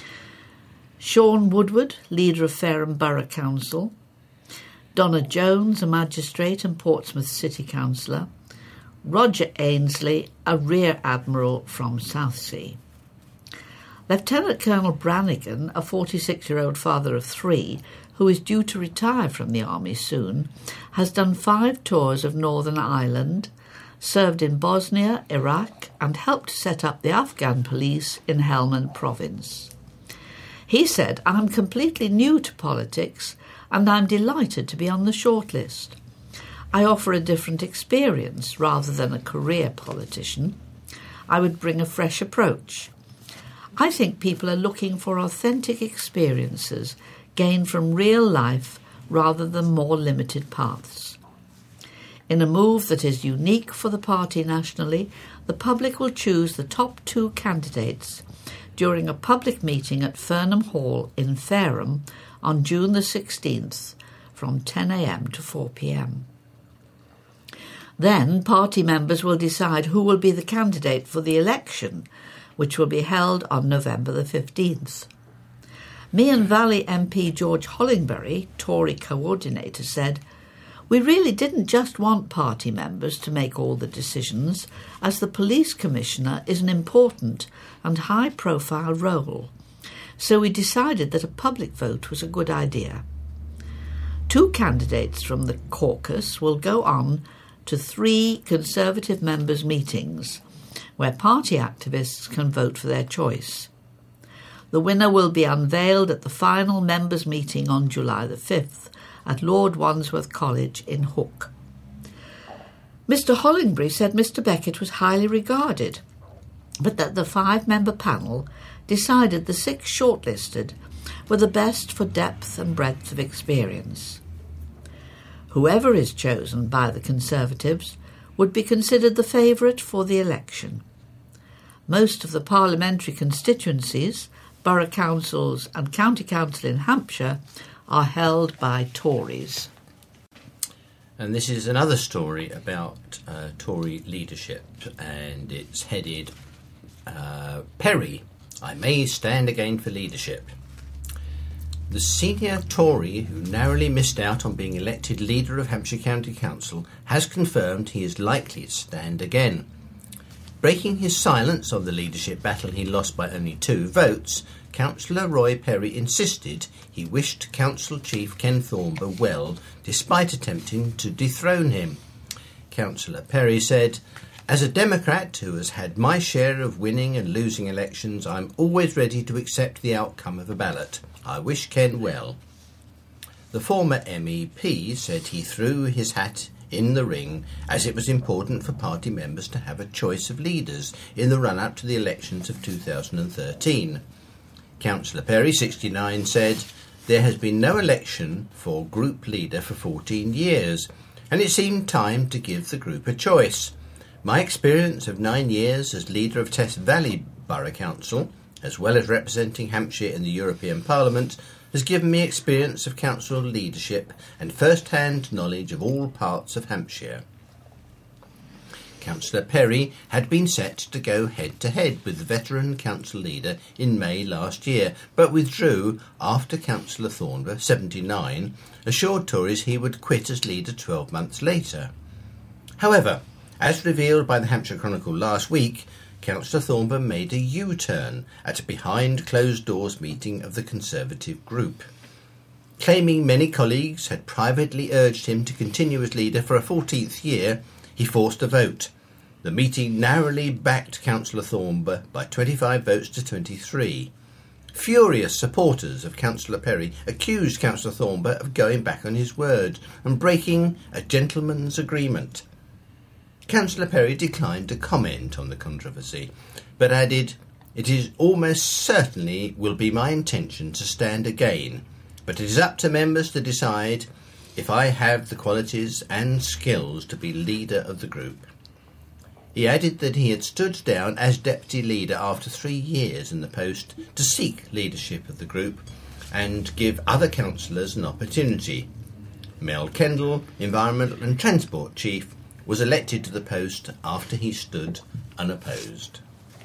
Sean Woodward, leader of Fareham Borough Council; Donna Jones, a magistrate and Portsmouth City Councillor; Roger Ainsley, a Rear Admiral from Southsea. Lieutenant Colonel Brannigan, a forty-six-year-old father of three, who is due to retire from the army soon, has done five tours of Northern Ireland, served in Bosnia, Iraq, and helped set up the Afghan police in Helmand province. He said, "I'm completely new to politics and I'm delighted to be on the shortlist. I offer a different experience rather than a career politician. I would bring a fresh approach. I think people are looking for authentic experiences gained from real life rather than more limited paths. In a move that is unique for the party nationally, the public will choose the top two candidates during a public meeting at Fernham Hall in Fareham on June the sixteenth from ten a.m. to four p.m. Then party members will decide who will be the candidate for the election, which will be held on November the fifteenth. Mearn Valley M P George Hollingbury, Tory coordinator, said, "We really didn't just want party members to make all the decisions, as the police commissioner is an important and high-profile role. So we decided that a public vote was a good idea." Two candidates from the caucus will go on to three Conservative members' meetings, where party activists can vote for their choice. The winner will be unveiled at the final members' meeting on July the fifth at Lord Wandsworth College in Hook. Mister Hollingbury said Mister Beckett was highly regarded, but that the five-member panel decided the six shortlisted were the best for depth and breadth of experience. Whoever is chosen by the Conservatives would be considered the favourite for the election. Most of the parliamentary constituencies, borough councils and county council in Hampshire are held by Tories. And this is another story about uh, Tory leadership, and it's headed uh, Perry, I may stand again for leadership. The senior Tory who narrowly missed out on being elected leader of Hampshire County Council has confirmed he is likely to stand again. Breaking his silence on the leadership battle he lost by only two votes, Councillor Roy Perry insisted he wished Council Chief Ken Thornber well, despite attempting to dethrone him. Councillor Perry said, "As a Democrat who has had my share of winning and losing elections, I'm always ready to accept the outcome of a ballot. I wish Ken well." The former M E P said he threw his hat in the ring as it was important for party members to have a choice of leaders in the run-up to the elections of two thousand thirteen. Councillor Perry, sixty-nine, said, "There has been no election for group leader for fourteen years, and it seemed time to give the group a choice. My experience of nine years as leader of Test Valley Borough Council, as well as representing Hampshire in the European Parliament, has given me experience of council leadership and first-hand knowledge of all parts of Hampshire." Councillor Perry had been set to go head-to-head with the veteran council leader in May last year, but withdrew after Councillor Thornber, seventy-nine, assured Tories he would quit as leader twelve months later. However, as revealed by the Hampshire Chronicle last week, Councillor Thornber made a U-turn at a behind-closed-doors meeting of the Conservative group. Claiming many colleagues had privately urged him to continue as leader for a fourteenth year, he forced a vote. The meeting narrowly backed Councillor Thornber by twenty-five votes to twenty-three. Furious supporters of Councillor Perry accused Councillor Thornber of going back on his word and breaking a gentleman's agreement. Councillor Perry declined to comment on the controversy, but added, "It is almost certainly will be my intention to stand again, but it is up to members to decide if I have the qualities and skills to be leader of the group." He added that he had stood down as deputy leader after three years in the post to seek leadership of the group and give other councillors an opportunity. Mel Kendall, Environment and Transport Chief, was elected to the post after he stood unopposed.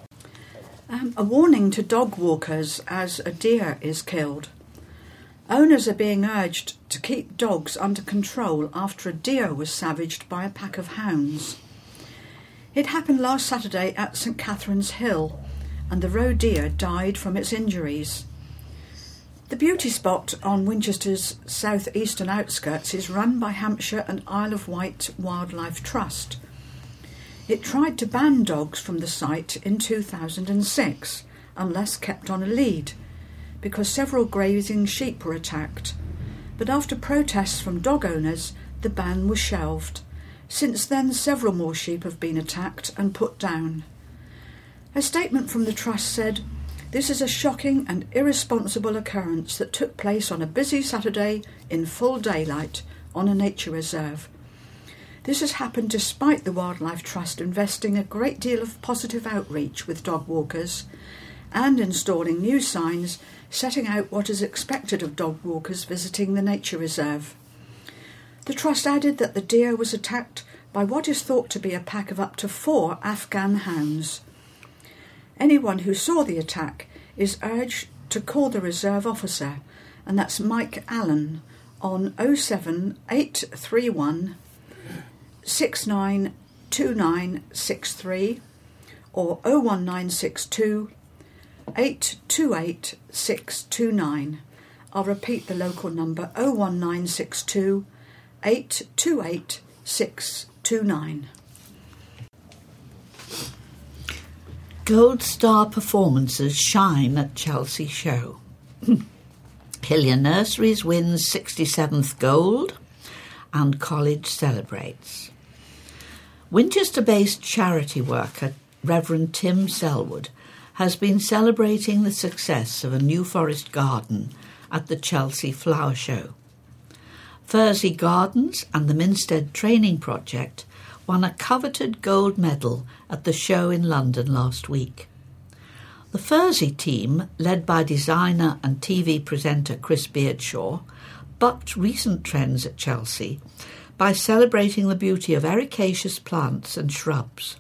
Um, a warning to dog walkers as a deer is killed. Owners are being urged to keep dogs under control after a deer was savaged by a pack of hounds. It happened last Saturday at St Catherine's Hill, and the roe deer died from its injuries. The beauty spot on Winchester's south-eastern outskirts is run by Hampshire and Isle of Wight Wildlife Trust. It tried to ban dogs from the site in two thousand six, unless kept on a lead, because several grazing sheep were attacked. But after protests from dog owners, the ban was shelved. Since then, several more sheep have been attacked and put down. A statement from the Trust said, "This is a shocking and irresponsible occurrence that took place on a busy Saturday in full daylight on a nature reserve. This has happened despite the Wildlife Trust investing a great deal of positive outreach with dog walkers and installing new signs setting out what is expected of dog walkers visiting the nature reserve." The Trust added that the deer was attacked by what is thought to be a pack of up to four Afghan hounds. Anyone who saw the attack is urged to call the reserve officer, and that's Mike Allen, on oh seven eight three one six nine two nine six three or oh one nine six two eight two eight six two nine. I'll repeat the local number, oh one nine six two eight two eight six two nine. Gold Star performances shine at Chelsea Show. Hillier Nurseries wins sixty-seventh gold and college celebrates. Winchester-based charity worker Reverend Tim Selwood has been celebrating the success of a New Forest garden at the Chelsea Flower Show. Fursey Gardens and the Minstead Training Project won a coveted gold medal at the show in London last week. The Fursey team, led by designer and T V presenter Chris Beardshaw, bucked recent trends at Chelsea by celebrating the beauty of ericaceous plants and shrubs.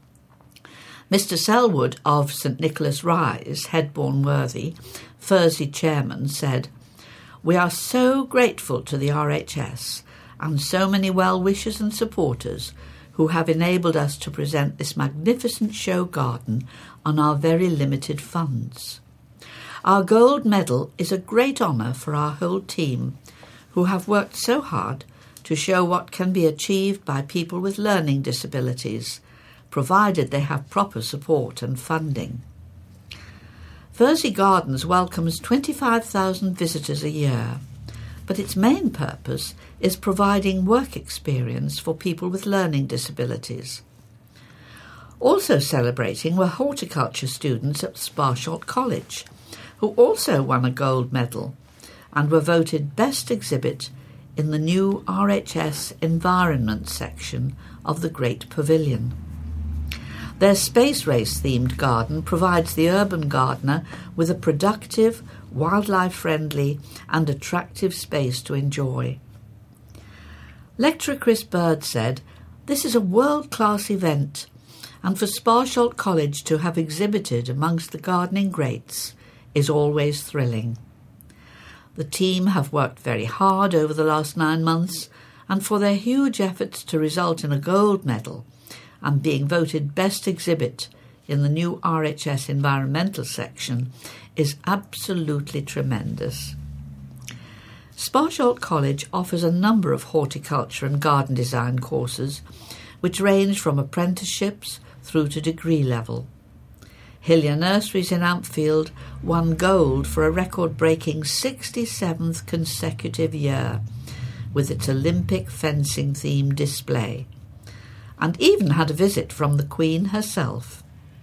Mister Selwood of St Nicholas Rise, Headbourne Worthy, Fursey chairman, said, "We are so grateful to the R H S and so many well-wishers and supporters who have enabled us to present this magnificent show garden on our very limited funds. Our gold medal is a great honour for our whole team, who have worked so hard to show what can be achieved by people with learning disabilities, provided they have proper support and funding." Fursey Gardens welcomes twenty-five thousand visitors a year, but its main purpose is providing work experience for people with learning disabilities. Also celebrating were horticulture students at Sparsholt College, who also won a gold medal and were voted best exhibit in the new R H S Environment section of the Great Pavilion. Their space race-themed garden provides the urban gardener with a productive, wildlife-friendly and attractive space to enjoy. Lecturer Chris Bird said, "This is a world-class event, and for Sparsholt College to have exhibited amongst the gardening greats is always thrilling. The team have worked very hard over the last nine months, and for their huge efforts to result in a gold medal and being voted best exhibit in the new R H S Environmental section is absolutely tremendous." Sparsholt College offers a number of horticulture and garden design courses, which range from apprenticeships through to degree level. Hillier Nurseries in Ampfield won gold for a record-breaking sixty-seventh consecutive year with its Olympic fencing-themed display, and even had a visit from the Queen herself.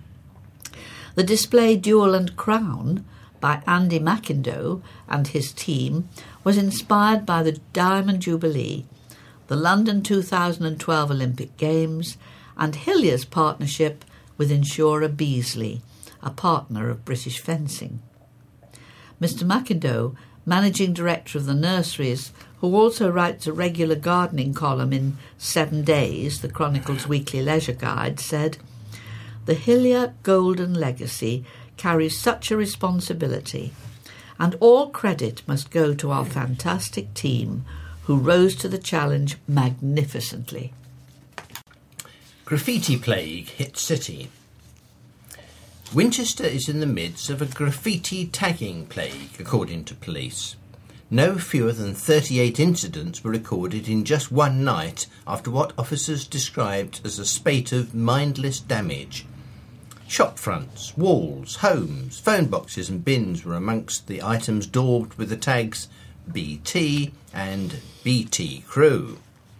The display Duel and Crown by Andy McIndoe and his team was inspired by the Diamond Jubilee, the London two thousand twelve Olympic Games, and Hillier's partnership with insurer Beazley, a partner of British Fencing. Mister McIndoe, managing director of the nurseries, who also writes a regular gardening column in Seven Days, the Chronicle's weekly leisure guide, said, "The Hillier Golden Legacy carries such a responsibility, and all credit must go to our fantastic team who rose to the challenge magnificently." Graffiti plague hit city. Winchester is in the midst of a graffiti tagging plague, according to police. No fewer than thirty-eight incidents were recorded in just one night after what officers described as a spate of mindless damage. Shop fronts, walls, homes, phone boxes and bins were amongst the items daubed with the tags B T and B T Crew.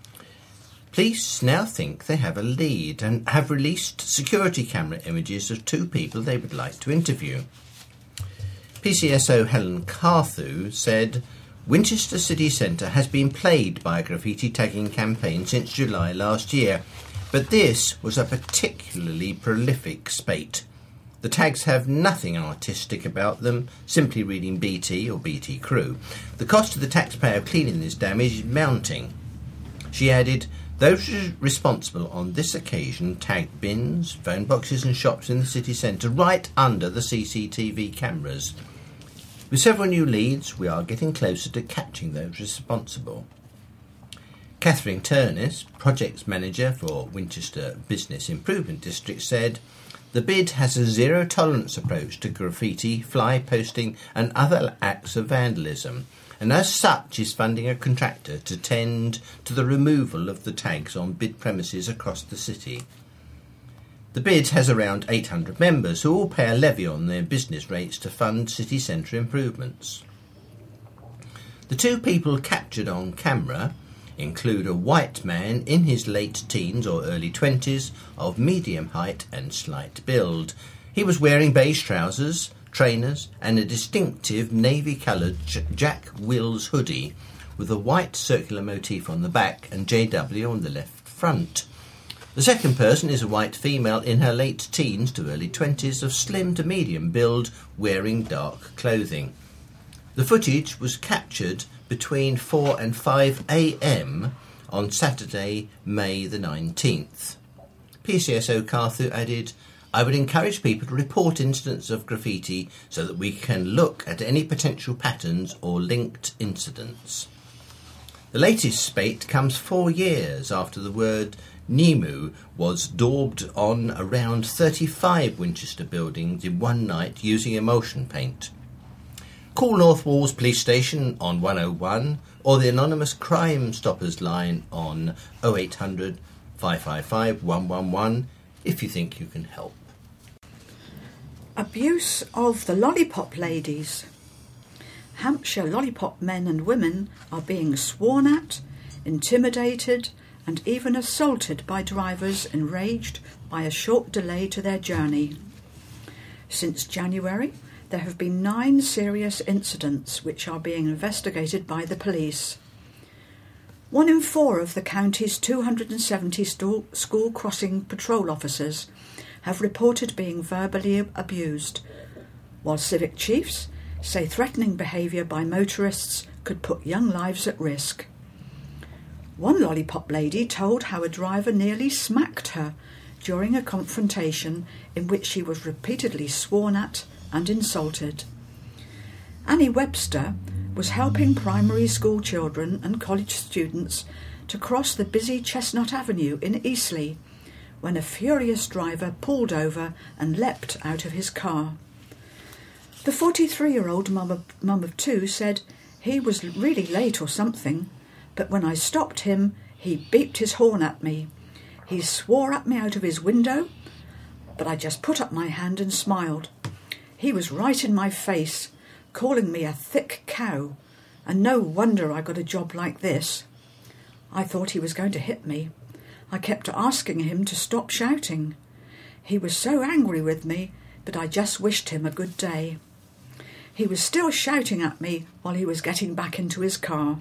Police now think they have a lead and have released security camera images of two people they would like to interview. P C S O Helen Carthew said, Winchester City Centre has been plagued by a graffiti tagging campaign since July last year, but this was a particularly prolific spate. The tags have nothing artistic about them, simply reading B T or B T Crew. The cost to the taxpayer of cleaning this damage is mounting. She added, those responsible on this occasion tagged bins, phone boxes and shops in the city centre right under the C C T V cameras. With several new leads, we are getting closer to catching those responsible. Catherine Turnis, Projects Manager for Winchester Business Improvement District, said, the bid has a zero-tolerance approach to graffiti, fly posting and other acts of vandalism, and as such is funding a contractor to tend to the removal of the tags on bid premises across the city. The bid has around eight hundred members who all pay a levy on their business rates to fund city centre improvements. The two people captured on camera include a white man in his late teens or early twenties, of medium height and slight build. He was wearing beige trousers, trainers and a distinctive navy-coloured Jack Wills hoodie with a white circular motif on the back and J W on the left front. The second person is a white female in her late teens to early twenties, of slim to medium build, wearing dark clothing. The footage was captured between four and five a m on Saturday, May the nineteenth. P C S O Carthew added, I would encourage people to report incidents of graffiti so that we can look at any potential patterns or linked incidents. The latest spate comes four years after the word Nemu was daubed on around thirty-five Winchester buildings in one night using emulsion paint. Call North Walls Police Station on one oh one or the anonymous Crime Stoppers line on oh eight hundred, five five five, one one one if you think you can help. Abuse of the lollipop ladies. Hampshire lollipop men and women are being sworn at, intimidated and even assaulted by drivers enraged by a short delay to their journey. Since January, there have been nine serious incidents which are being investigated by the police. One in four of the county's two hundred seventy sto- school crossing patrol officers have reported being verbally abused, while civic chiefs say threatening behaviour by motorists could put young lives at risk. One lollipop lady told how a driver nearly smacked her during a confrontation in which she was repeatedly sworn at and insulted. Annie Webster was helping primary school children and college students to cross the busy Chestnut Avenue in Eastleigh when a furious driver pulled over and leapt out of his car. The forty-three-year-old mum of, mum of two said he was really late or something, but when I stopped him, he beeped his horn at me. He swore at me out of his window, but I just put up my hand and smiled. He was right in my face, calling me a thick cow, and no wonder I got a job like this. I thought he was going to hit me. I kept asking him to stop shouting. He was so angry with me, but I just wished him a good day. He was still shouting at me while he was getting back into his car.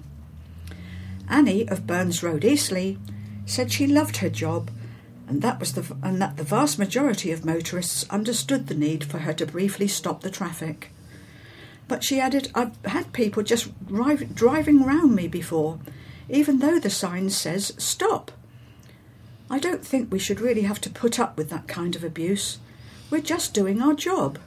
Annie of Burns Road, Eastleigh, said she loved her job and that was the and that the vast majority of motorists understood the need for her to briefly stop the traffic. But she added, I've had people just drive, driving round me before, even though the sign says stop. I don't think we should really have to put up with that kind of abuse. We're just doing our job.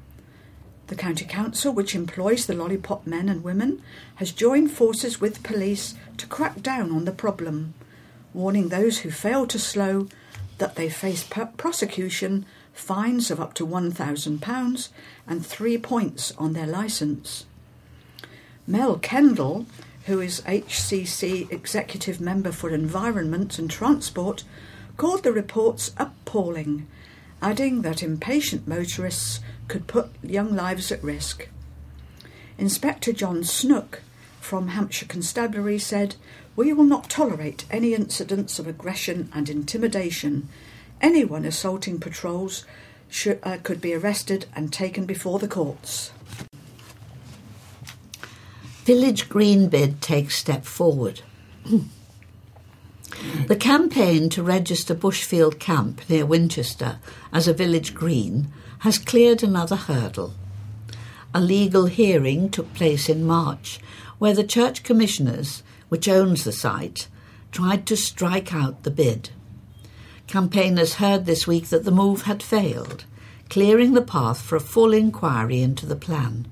The County Council, which employs the lollipop men and women, has joined forces with police to crack down on the problem, warning those who fail to slow that they face per- prosecution, fines of up to one thousand pounds and three points on their licence. Mel Kendall, who is H C C Executive Member for Environment and Transport, called the reports appalling, adding that impatient motorists could put young lives at risk. Inspector John Snook from Hampshire Constabulary said, "We will not tolerate any incidents of aggression and intimidation. Anyone assaulting patrols should, uh, could be arrested and taken before the courts." Village Green bid takes step forward. The campaign to register Bushfield Camp near Winchester as a village green has cleared another hurdle. A legal hearing took place in March where the Church Commissioners, which owns the site, tried to strike out the bid. Campaigners heard this week that the move had failed, clearing the path for a full inquiry into the plan.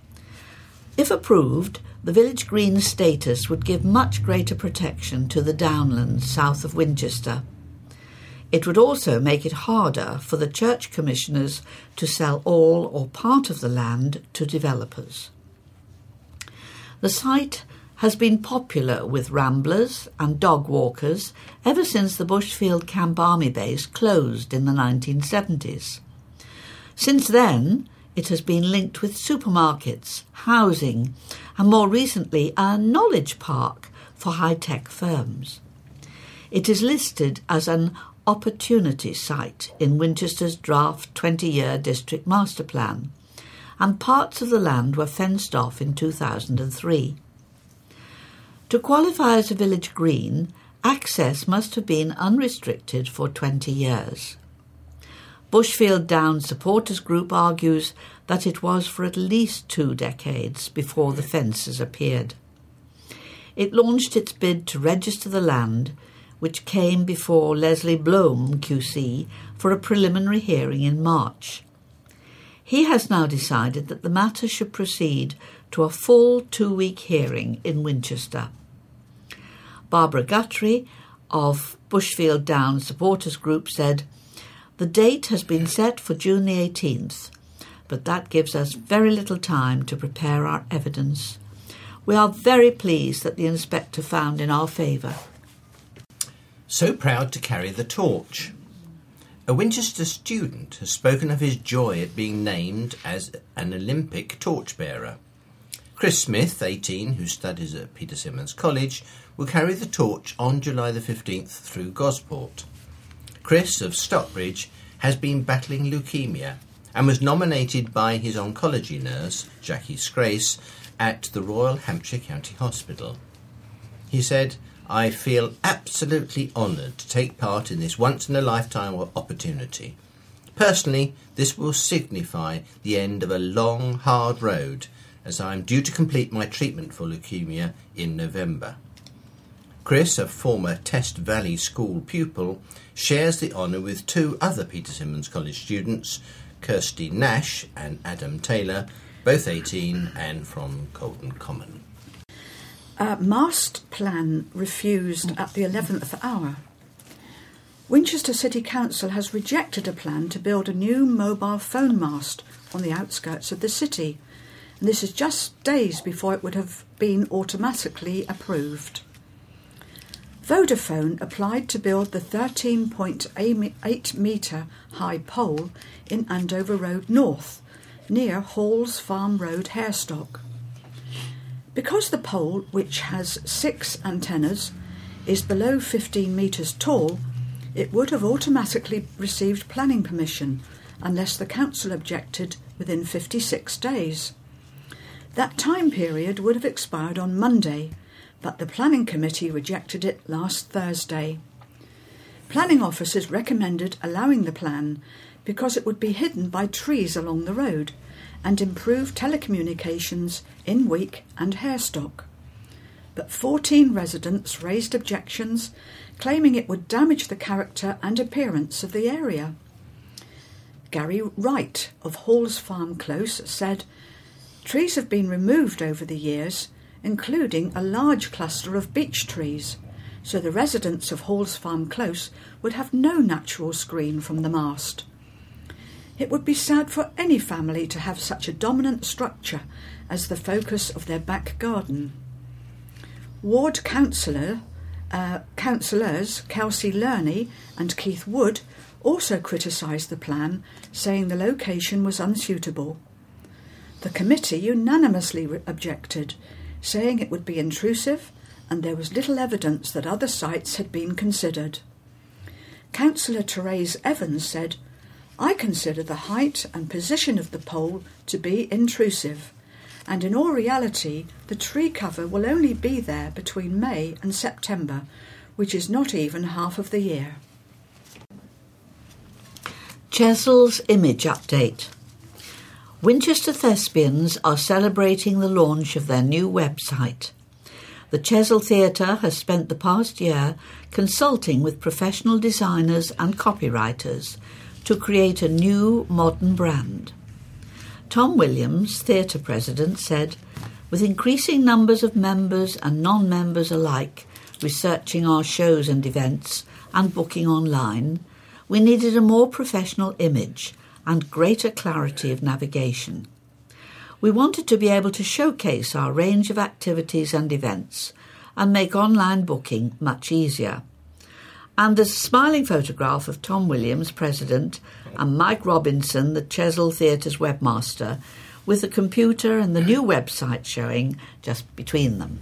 If approved, the village green status would give much greater protection to the downlands south of Winchester. It would also make it harder for the Church Commissioners to sell all or part of the land to developers. The site has been popular with ramblers and dog walkers ever since the Bushfield Camp Army Base closed in the nineteen seventies. Since then, it has been linked with supermarkets, housing, and more recently a knowledge park for high-tech firms. It is listed as an opportunity site in Winchester's draft twenty-year district master plan, and parts of the land were fenced off in two thousand three. To qualify as a village green, access must have been unrestricted for twenty years. Bushfield Downs Supporters Group argues that it was for at least two decades before the fences appeared. It launched its bid to register the land, which came before Leslie Bloom Q C for a preliminary hearing in March. He has now decided that the matter should proceed to a full two-week hearing in Winchester. Barbara Guthrie of Bushfield Downs Supporters Group said, "The date has been set for June the eighteenth, but that gives us very little time to prepare our evidence. We are very pleased that the inspector found in our favour." So proud to carry the torch. A Winchester student has spoken of his joy at being named as an Olympic torchbearer. Chris Smith, eighteen, who studies at Peter Simmons College, will carry the torch on July the fifteenth through Gosport. Chris of Stockbridge has been battling leukaemia and was nominated by his oncology nurse, Jackie Scrace, at the Royal Hampshire County Hospital. He said, "I feel absolutely honoured to take part in this once-in-a-lifetime opportunity. Personally, this will signify the end of a long, hard road, as I am due to complete my treatment for leukaemia in November." Chris, a former Test Valley School pupil, shares the honour with two other Peter Simmons College students, Kirsty Nash and Adam Taylor, both eighteen and from Colden Common. A mast plan refused at the eleventh hour. Winchester City Council has rejected a plan to build a new mobile phone mast on the outskirts of the city, and this is just days before it would have been automatically approved. Vodafone applied to build the thirteen point eight metre high pole in Andover Road North, near Halls Farm Road, Harestock. Because the pole, which has six antennas, is below fifteen metres tall, it would have automatically received planning permission unless the council objected within fifty-six days. That time period would have expired on Monday, but the planning committee rejected it last Thursday. Planning officers recommended allowing the plan because it would be hidden by trees along the road and improve telecommunications in Wick and Harestock. But fourteen residents raised objections, claiming it would damage the character and appearance of the area. Gary Wright of Halls Farm Close said, "Trees have been removed over the years, including a large cluster of beech trees, so the residents of Halls Farm Close would have no natural screen from the mast. It would be sad for any family to have such a dominant structure as the focus of their back garden. Ward councillor, uh, councillors Kelsey Lerney and Keith Wood also criticised the plan, saying the location was unsuitable. The committee unanimously re- objected, saying it would be intrusive and there was little evidence that other sites had been considered. Councillor Therese Evans said, "I consider the height and position of the pole to be intrusive, and in all reality the tree cover will only be there between May and September, which is not even half of the year." Chesil's image update. Winchester Thespians are celebrating the launch of their new website. The Chesil Theatre has spent the past year consulting with professional designers and copywriters to create a new modern brand. Tom Williams, theatre president, said, "With increasing numbers of members and non-members alike researching our shows and events and booking online, we needed a more professional image and greater clarity of navigation. We wanted to be able to showcase our range of activities and events and make online booking much easier." And there's a smiling photograph of Tom Williams, president, and Mike Robinson, the Chesil Theatre's webmaster, with the computer and the new website showing just between them.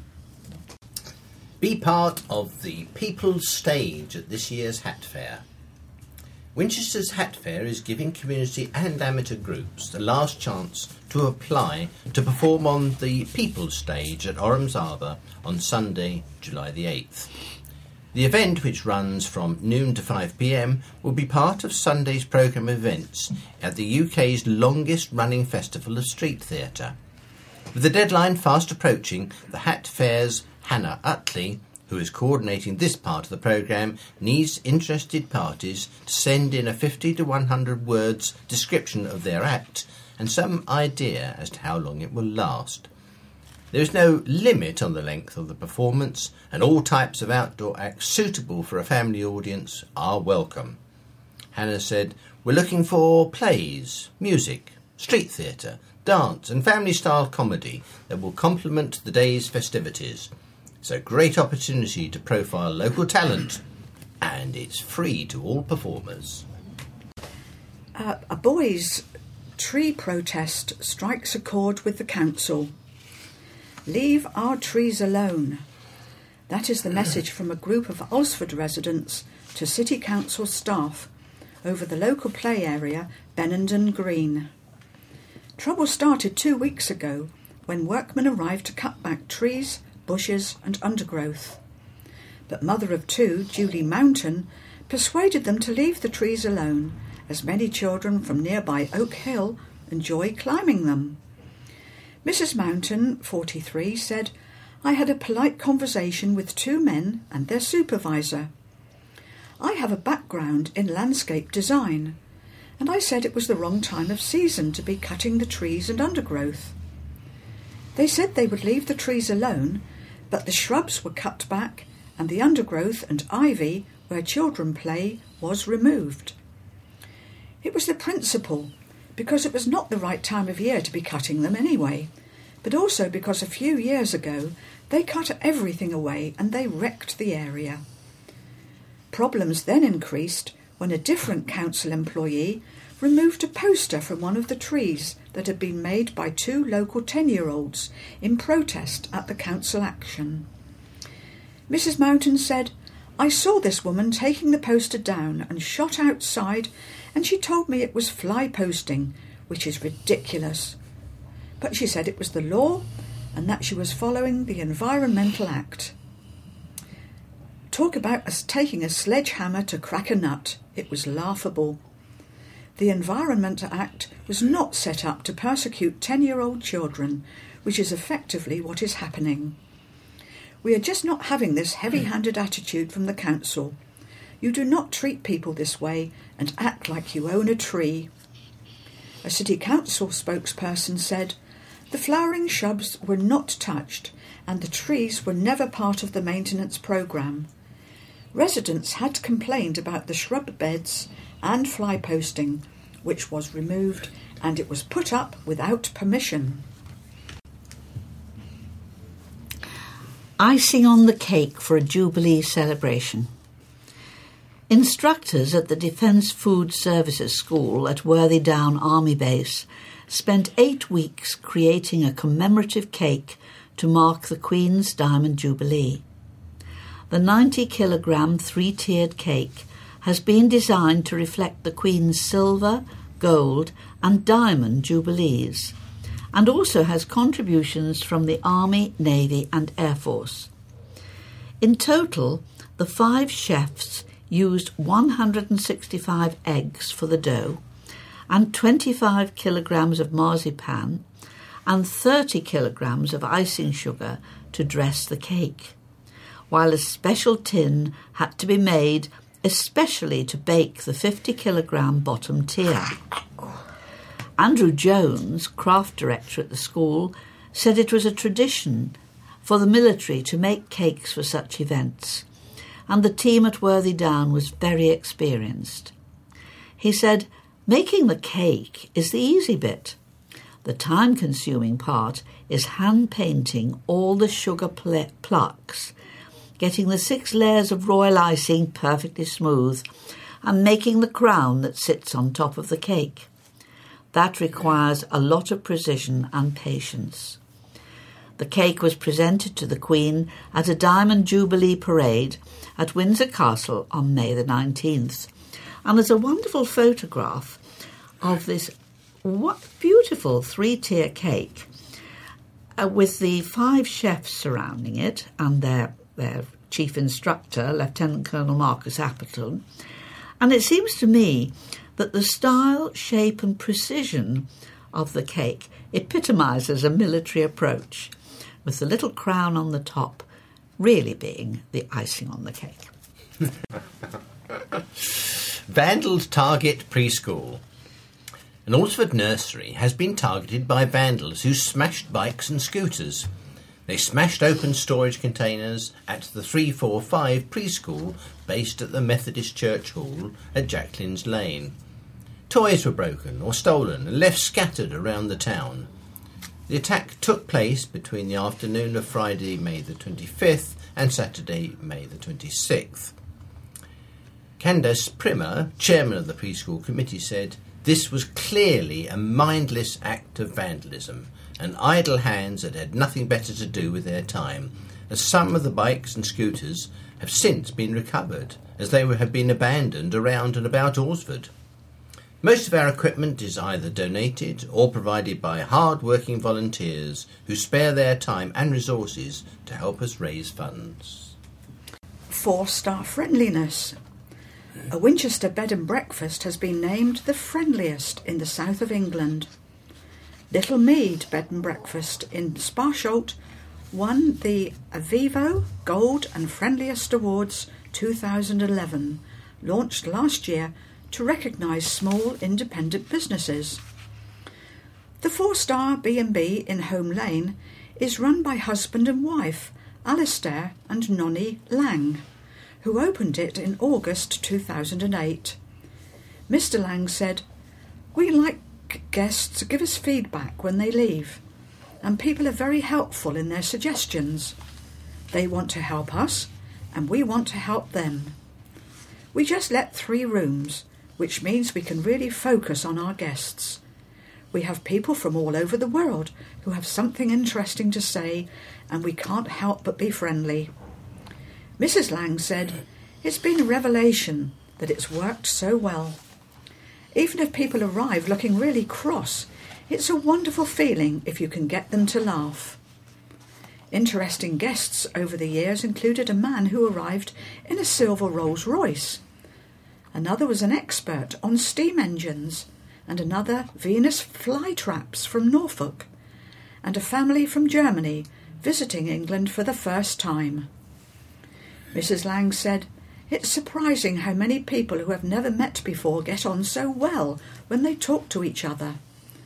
Be part of the People's Stage at this year's Hat Fair. Winchester's Hat Fair is giving community and amateur groups the last chance to apply to perform on the People's Stage at Orams Arbour on Sunday, July the eighth. The event, which runs from noon to five p m, will be part of Sunday's programme of events at the U K's longest-running festival of street theatre. With the deadline fast approaching, the Hat Fair's Hannah Utley, who is coordinating this part of the programme, needs interested parties to send in a fifty to one hundred words description of their act and some idea as to how long it will last. There is no limit on the length of the performance, and all types of outdoor acts suitable for a family audience are welcome. Hannah said, "We're looking for plays, music, street theatre, dance and family-style comedy that will complement the day's festivities. It's a great opportunity to profile local talent, and it's free to all performers." Uh, a boys' tree protest strikes a chord with the council. Leave our trees alone. That is the message from a group of Alresford residents to City Council staff over the local play area, Benenden Green. Trouble started two weeks ago when workmen arrived to cut back trees, bushes and undergrowth. But mother of two, Julie Mountain, persuaded them to leave the trees alone, as many children from nearby Oak Hill enjoy climbing them. Missus Mountain, forty-three, said, "I had a polite conversation with two men and their supervisor. I have a background in landscape design, and I said it was the wrong time of season to be cutting the trees and undergrowth. They said they would leave the trees alone, but the shrubs were cut back and the undergrowth and ivy where children play was removed. It was the principle, because it was not the right time of year to be cutting them anyway, but also because a few years ago they cut everything away and they wrecked the area. Problems then increased when a different council employee removed a poster from one of the trees that had been made by two local ten-year-olds in protest at the council action. Missus Mountain said, "I saw this woman taking the poster down and shot outside, and she told me it was fly posting, which is ridiculous. But she said it was the law and that she was following the Environmental Act. Talk about us taking a sledgehammer to crack a nut. It was laughable. The Environmental Act was not set up to persecute ten-year-old children, which is effectively what is happening. We are just not having this heavy-handed attitude from the council. You do not treat people this way and act like you own a tree." A City Council spokesperson said, "The flowering shrubs were not touched and the trees were never part of the maintenance programme. Residents had complained about the shrub beds and fly posting, which was removed, and it was put up without permission. Icing on the cake for a Jubilee celebration. Instructors at the Defence Food Services School at Worthy Down Army Base spent eight weeks creating a commemorative cake to mark the Queen's Diamond Jubilee. The ninety kilogram three-tiered cake has been designed to reflect the Queen's silver, gold and diamond jubilees, and also has contributions from the Army, Navy and Air Force. In total, the five chefs used one hundred sixty-five eggs for the dough and twenty-five kilograms of marzipan and thirty kilograms of icing sugar to dress the cake, while a special tin had to be made especially to bake the fifty kilogram bottom tier. Andrew Jones, craft director at the school, said it was a tradition for the military to make cakes for such events, and the team at Worthy Down was very experienced. He said, "Making the cake is the easy bit. The time-consuming part is hand-painting all the sugar pl- plucks, getting the six layers of royal icing perfectly smooth, and making the crown that sits on top of the cake. That requires a lot of precision and patience." The cake was presented to the Queen at a Diamond Jubilee parade at Windsor Castle on May the nineteenth. And there's a wonderful photograph of this what beautiful three-tier cake uh, with the five chefs surrounding it and their, their chief instructor, Lieutenant Colonel Marcus Appleton. And it seems to me that the style, shape and precision of the cake epitomises a military approach, with the little crown on the top really being the icing on the cake. Vandals target preschool. An Alresford nursery has been targeted by vandals who smashed bikes and scooters. They smashed open storage containers at the three four five preschool based at the Methodist Church Hall at Jacqueline's Lane. Toys were broken or stolen and left scattered around the town. The attack took place between the afternoon of Friday, May the twenty-fifth and Saturday, May the twenty-sixth. Candace Primmer, chairman of the preschool committee, said, "This was clearly a mindless act of vandalism and idle hands that had nothing better to do with their time, as some of the bikes and scooters have since been recovered, as they have been abandoned around and about Alresford. Most of our equipment is either donated or provided by hard-working volunteers who spare their time and resources to help us raise funds." Four-star friendliness. A Winchester bed and breakfast has been named the friendliest in the south of England. Little Mead Bed and Breakfast in Sparsholt won the Avivo Gold and Friendliest Awards two thousand eleven, launched last year to recognise small independent businesses. The four-star B and B in Home Lane is run by husband and wife, Alistair and Nonnie Lang, who opened it in August two thousand eight. Mister Lang said, "We like guests to give us feedback when they leave, and people are very helpful in their suggestions. They want to help us, and we want to help them. We just let three rooms, which means we can really focus on our guests. We have people from all over the world who have something interesting to say, and we can't help but be friendly." Missus Lang said, "It's been a revelation that it's worked so well. Even if people arrive looking really cross, it's a wonderful feeling if you can get them to laugh." Interesting guests over the years included a man who arrived in a silver Rolls Royce. Another was an expert on steam engines, and another Venus flytraps from Norfolk, and a family from Germany visiting England for the first time. Missus Lang said, "It's surprising how many people who have never met before get on so well when they talk to each other."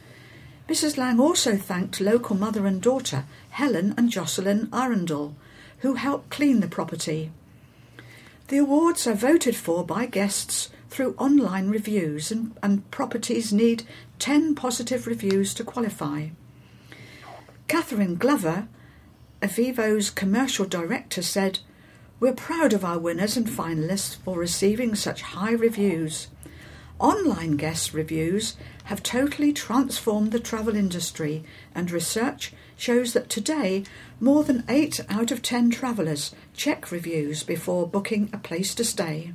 Missus Lang also thanked local mother and daughter Helen and Jocelyn Arundel, who helped clean the property. The awards are voted for by guests through online reviews, and, and properties need ten positive reviews to qualify. Catherine Glover, Avivo's commercial director, said, "We're proud of our winners and finalists for receiving such high reviews. Online guest reviews have totally transformed the travel industry, and research shows that today more than eight out of ten travellers check reviews before booking a place to stay."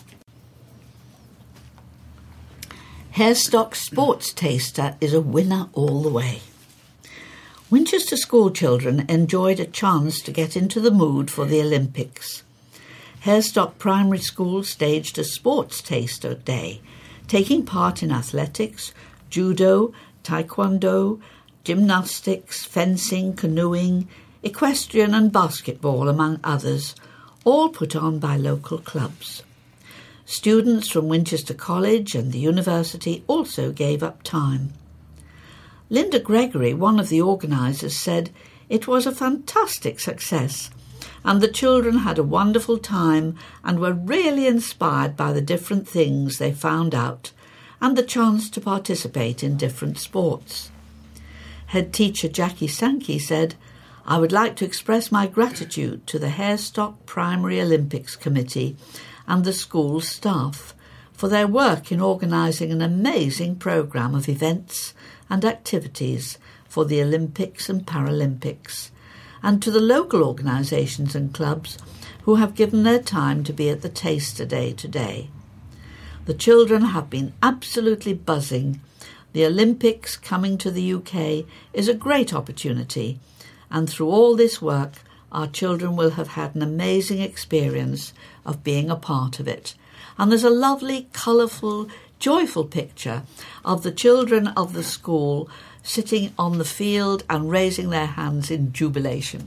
Harestock Sports Taster is a winner all the way. Winchester school children enjoyed a chance to get into the mood for the Olympics. Harestock Primary School staged a sports taster day, taking part in athletics, judo, taekwondo, gymnastics, fencing, canoeing, equestrian and basketball, among others, all put on by local clubs. Students from Winchester College and the university also gave up time. Linda Gregory, one of the organisers, said it was a fantastic success and the children had a wonderful time and were really inspired by the different things they found out and the chance to participate in different sports. Head teacher Jackie Sankey said, "I would like to express my gratitude to the Harestock Primary Olympics Committee and the school's staff for their work in organising an amazing programme of events and activities for the Olympics and Paralympics, and to the local organisations and clubs who have given their time to be at the Taster Day today. The children have been absolutely buzzing. The Olympics coming to the U K is a great opportunity, and through all this work, our children will have had an amazing experience of being a part of it." And there's a lovely, colourful, joyful picture of the children of the school sitting on the field and raising their hands in jubilation.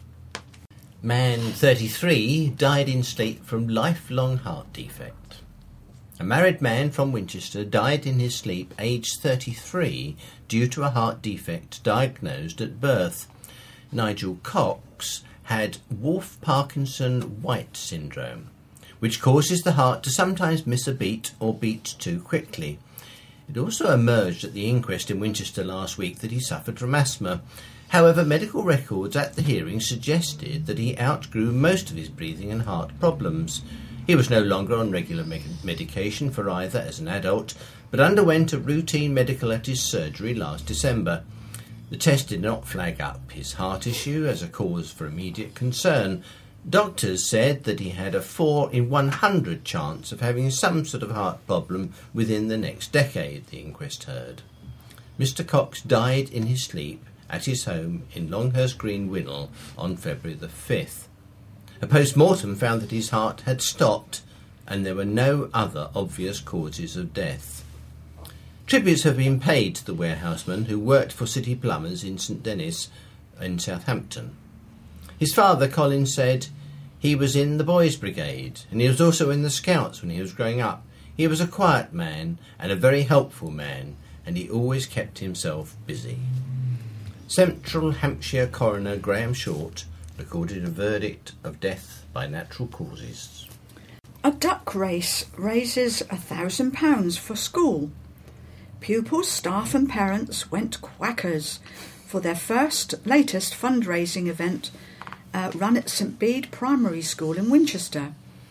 Man thirty-three died in sleep from lifelong heart defect. A married man from Winchester died in his sleep, aged thirty-three, due to a heart defect diagnosed at birth. Nigel Cox had Wolff-Parkinson-White syndrome, which causes the heart to sometimes miss a beat or beat too quickly. It also emerged at the inquest in Winchester last week that he suffered from asthma. However, medical records at the hearing suggested that he outgrew most of his breathing and heart problems. He was no longer on regular me- medication for either as an adult, but underwent a routine medical at his surgery last December. The test did not flag up his heart issue as a cause for immediate concern. Doctors said that he had a four in one hundred chance of having some sort of heart problem within the next decade, the inquest heard. Mister Cox died in his sleep at his home in Longhurst Green, Winnell, on February the fifth. A post-mortem found that his heart had stopped and there were no other obvious causes of death. Tributes have been paid to the warehouseman who worked for City Plumbers in St Denis in Southampton. His father, Colin, said he was in the Boys' Brigade and he was also in the Scouts when he was growing up. He was a quiet man and a very helpful man, and he always kept himself busy. Central Hampshire coroner Graham Short recorded a verdict of death by natural causes. A duck race raises a thousand pounds for school. Pupils, staff and parents went quackers for their first, latest fundraising event uh, run at St Bede Primary School in Winchester.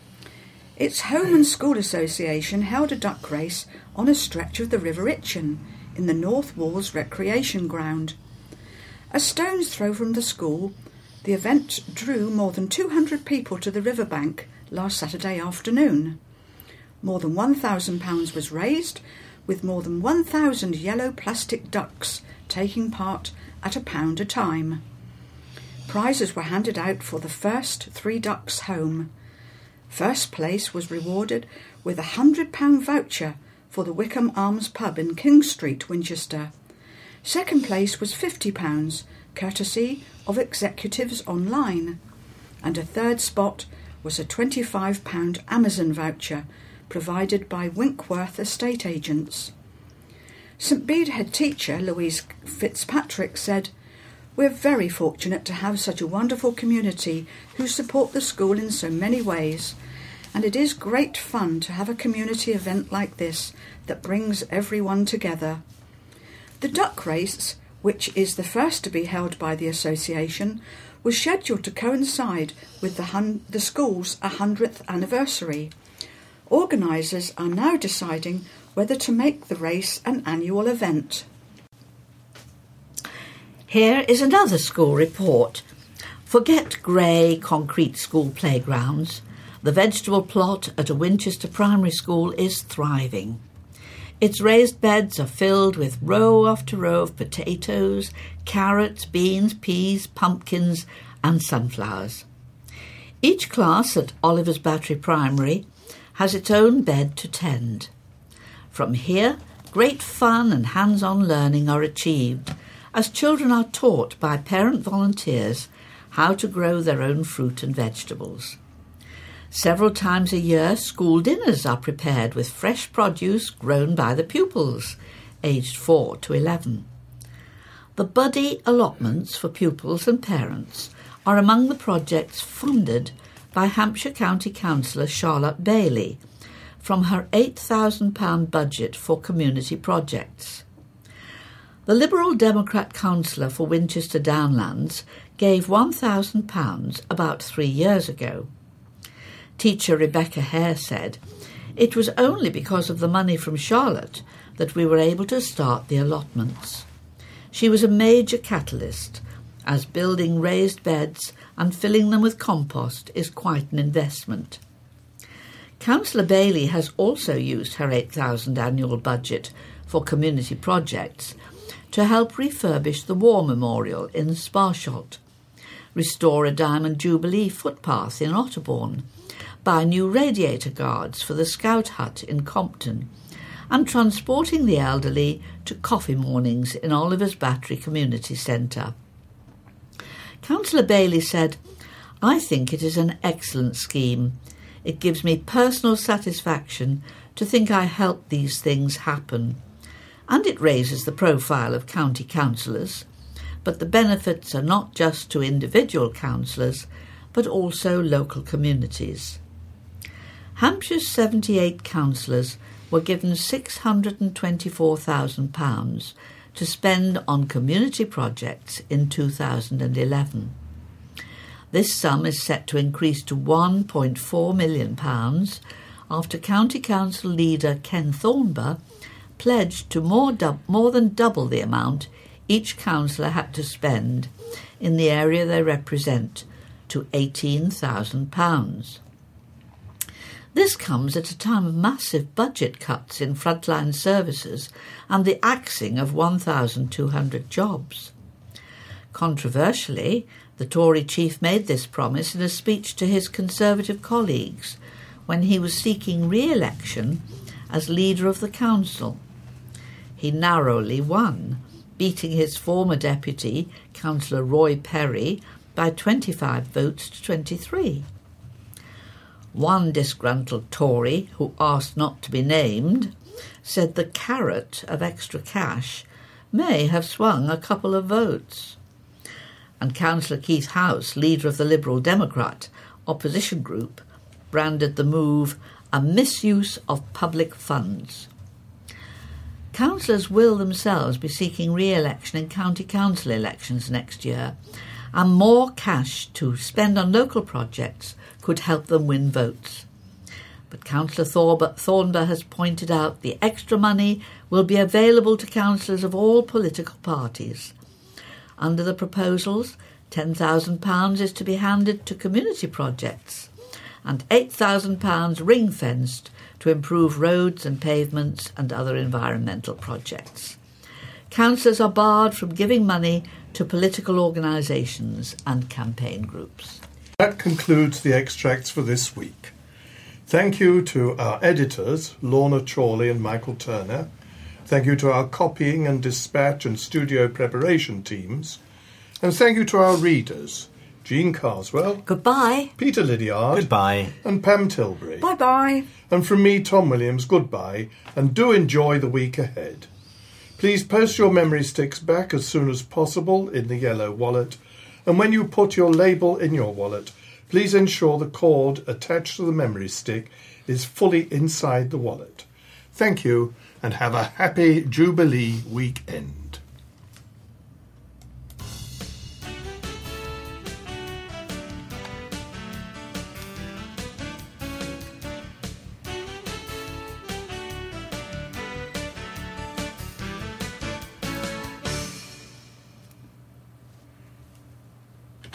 Its Home and School Association held a duck race on a stretch of the River Itchen in the North Walls Recreation Ground. A stone's throw from the school, the event drew more than two hundred people to the riverbank last Saturday afternoon. More than one thousand pounds was raised, with more than one thousand yellow plastic ducks taking part at a pound a time. Prizes were handed out for the first three ducks home. First place was rewarded with a one hundred pounds voucher for the Wickham Arms pub in King Street, Winchester. Second place was fifty pounds, courtesy of Executives Online. And a third spot was a twenty-five pounds Amazon voucher provided by Winkworth Estate Agents. St Bede head teacher Louise Fitzpatrick said, "We're very fortunate to have such a wonderful community who support the school in so many ways, and it is great fun to have a community event like this that brings everyone together. The duck race, which is the first to be held by the association, was scheduled to coincide with the, hun- the school's one hundredth anniversary. Organisers are now deciding whether to make the race an annual event. Here is another school report. Forget grey concrete school playgrounds. The vegetable plot at a Winchester primary school is thriving. Its raised beds are filled with row after row of potatoes, carrots, beans, peas, pumpkins and sunflowers. Each class at Oliver's Battery Primary has its own bed to tend. From here, great fun and hands-on learning are achieved as children are taught by parent volunteers how to grow their own fruit and vegetables. Several times a year, school dinners are prepared with fresh produce grown by the pupils, aged four to eleven. The buddy allotments for pupils and parents are among the projects funded by Hampshire County Councillor Charlotte Bailey from her eight thousand pounds budget for community projects. The Liberal Democrat councillor for Winchester Downlands gave one thousand pounds about three years ago. Teacher Rebecca Hare said, "It was only because of the money from Charlotte that we were able to start the allotments. She was a major catalyst, as building raised beds and filling them with compost is quite an investment." Councillor Bailey has also used her eight thousand pounds annual budget for community projects to help refurbish the War Memorial in Sparsholt, restore a Diamond Jubilee footpath in Otterbourne, buy new radiator guards for the Scout Hut in Compton, and transporting the elderly to coffee mornings in Oliver's Battery Community Centre. Councillor Bailey said, "I think it is an excellent scheme. It gives me personal satisfaction to think I helped these things happen. And it raises the profile of county councillors, but the benefits are not just to individual councillors, but also local communities." Hampshire's seventy-eight councillors were given six hundred twenty-four thousand pounds to spend on community projects in two thousand eleven. This sum is set to increase to one point four million pounds after County Council leader Ken Thornber pledged to more, du- more than double the amount each councillor had to spend in the area they represent, to eighteen thousand pounds. This comes at a time of massive budget cuts in frontline services and the axing of one thousand two hundred jobs. Controversially, the Tory chief made this promise in a speech to his Conservative colleagues when he was seeking re-election as leader of the council. He narrowly won, beating his former deputy, Councillor Roy Perry, by twenty-five votes to twenty-three. One disgruntled Tory, who asked not to be named, said the carrot of extra cash may have swung a couple of votes. And Councillor Keith House, leader of the Liberal Democrat opposition group, branded the move a misuse of public funds. Councillors will themselves be seeking re-election in county council elections next year, and more cash to spend on local projects could help them win votes. But Councillor Thornber has pointed out the extra money will be available to councillors of all political parties. Under the proposals, ten thousand pounds is to be handed to community projects and eight thousand pounds ring-fenced to improve roads and pavements and other environmental projects. Councillors are barred from giving money to political organisations and campaign groups. That concludes the extracts for this week. Thank you to our editors, Lorna Chorley and Michael Turner. Thank you to our copying and dispatch and studio preparation teams. And thank you to our readers, Jean Carswell, Goodbye. Peter Lydiard, Goodbye. and Pam Tilbury. Bye-bye. And from me, Tom Williams, goodbye, and do enjoy the week ahead. Please post your memory sticks back as soon as possible in the yellow wallet, and when you put your label in your wallet, Please ensure the cord attached to the memory stick is fully inside the wallet. Thank you, and have a happy Jubilee weekend.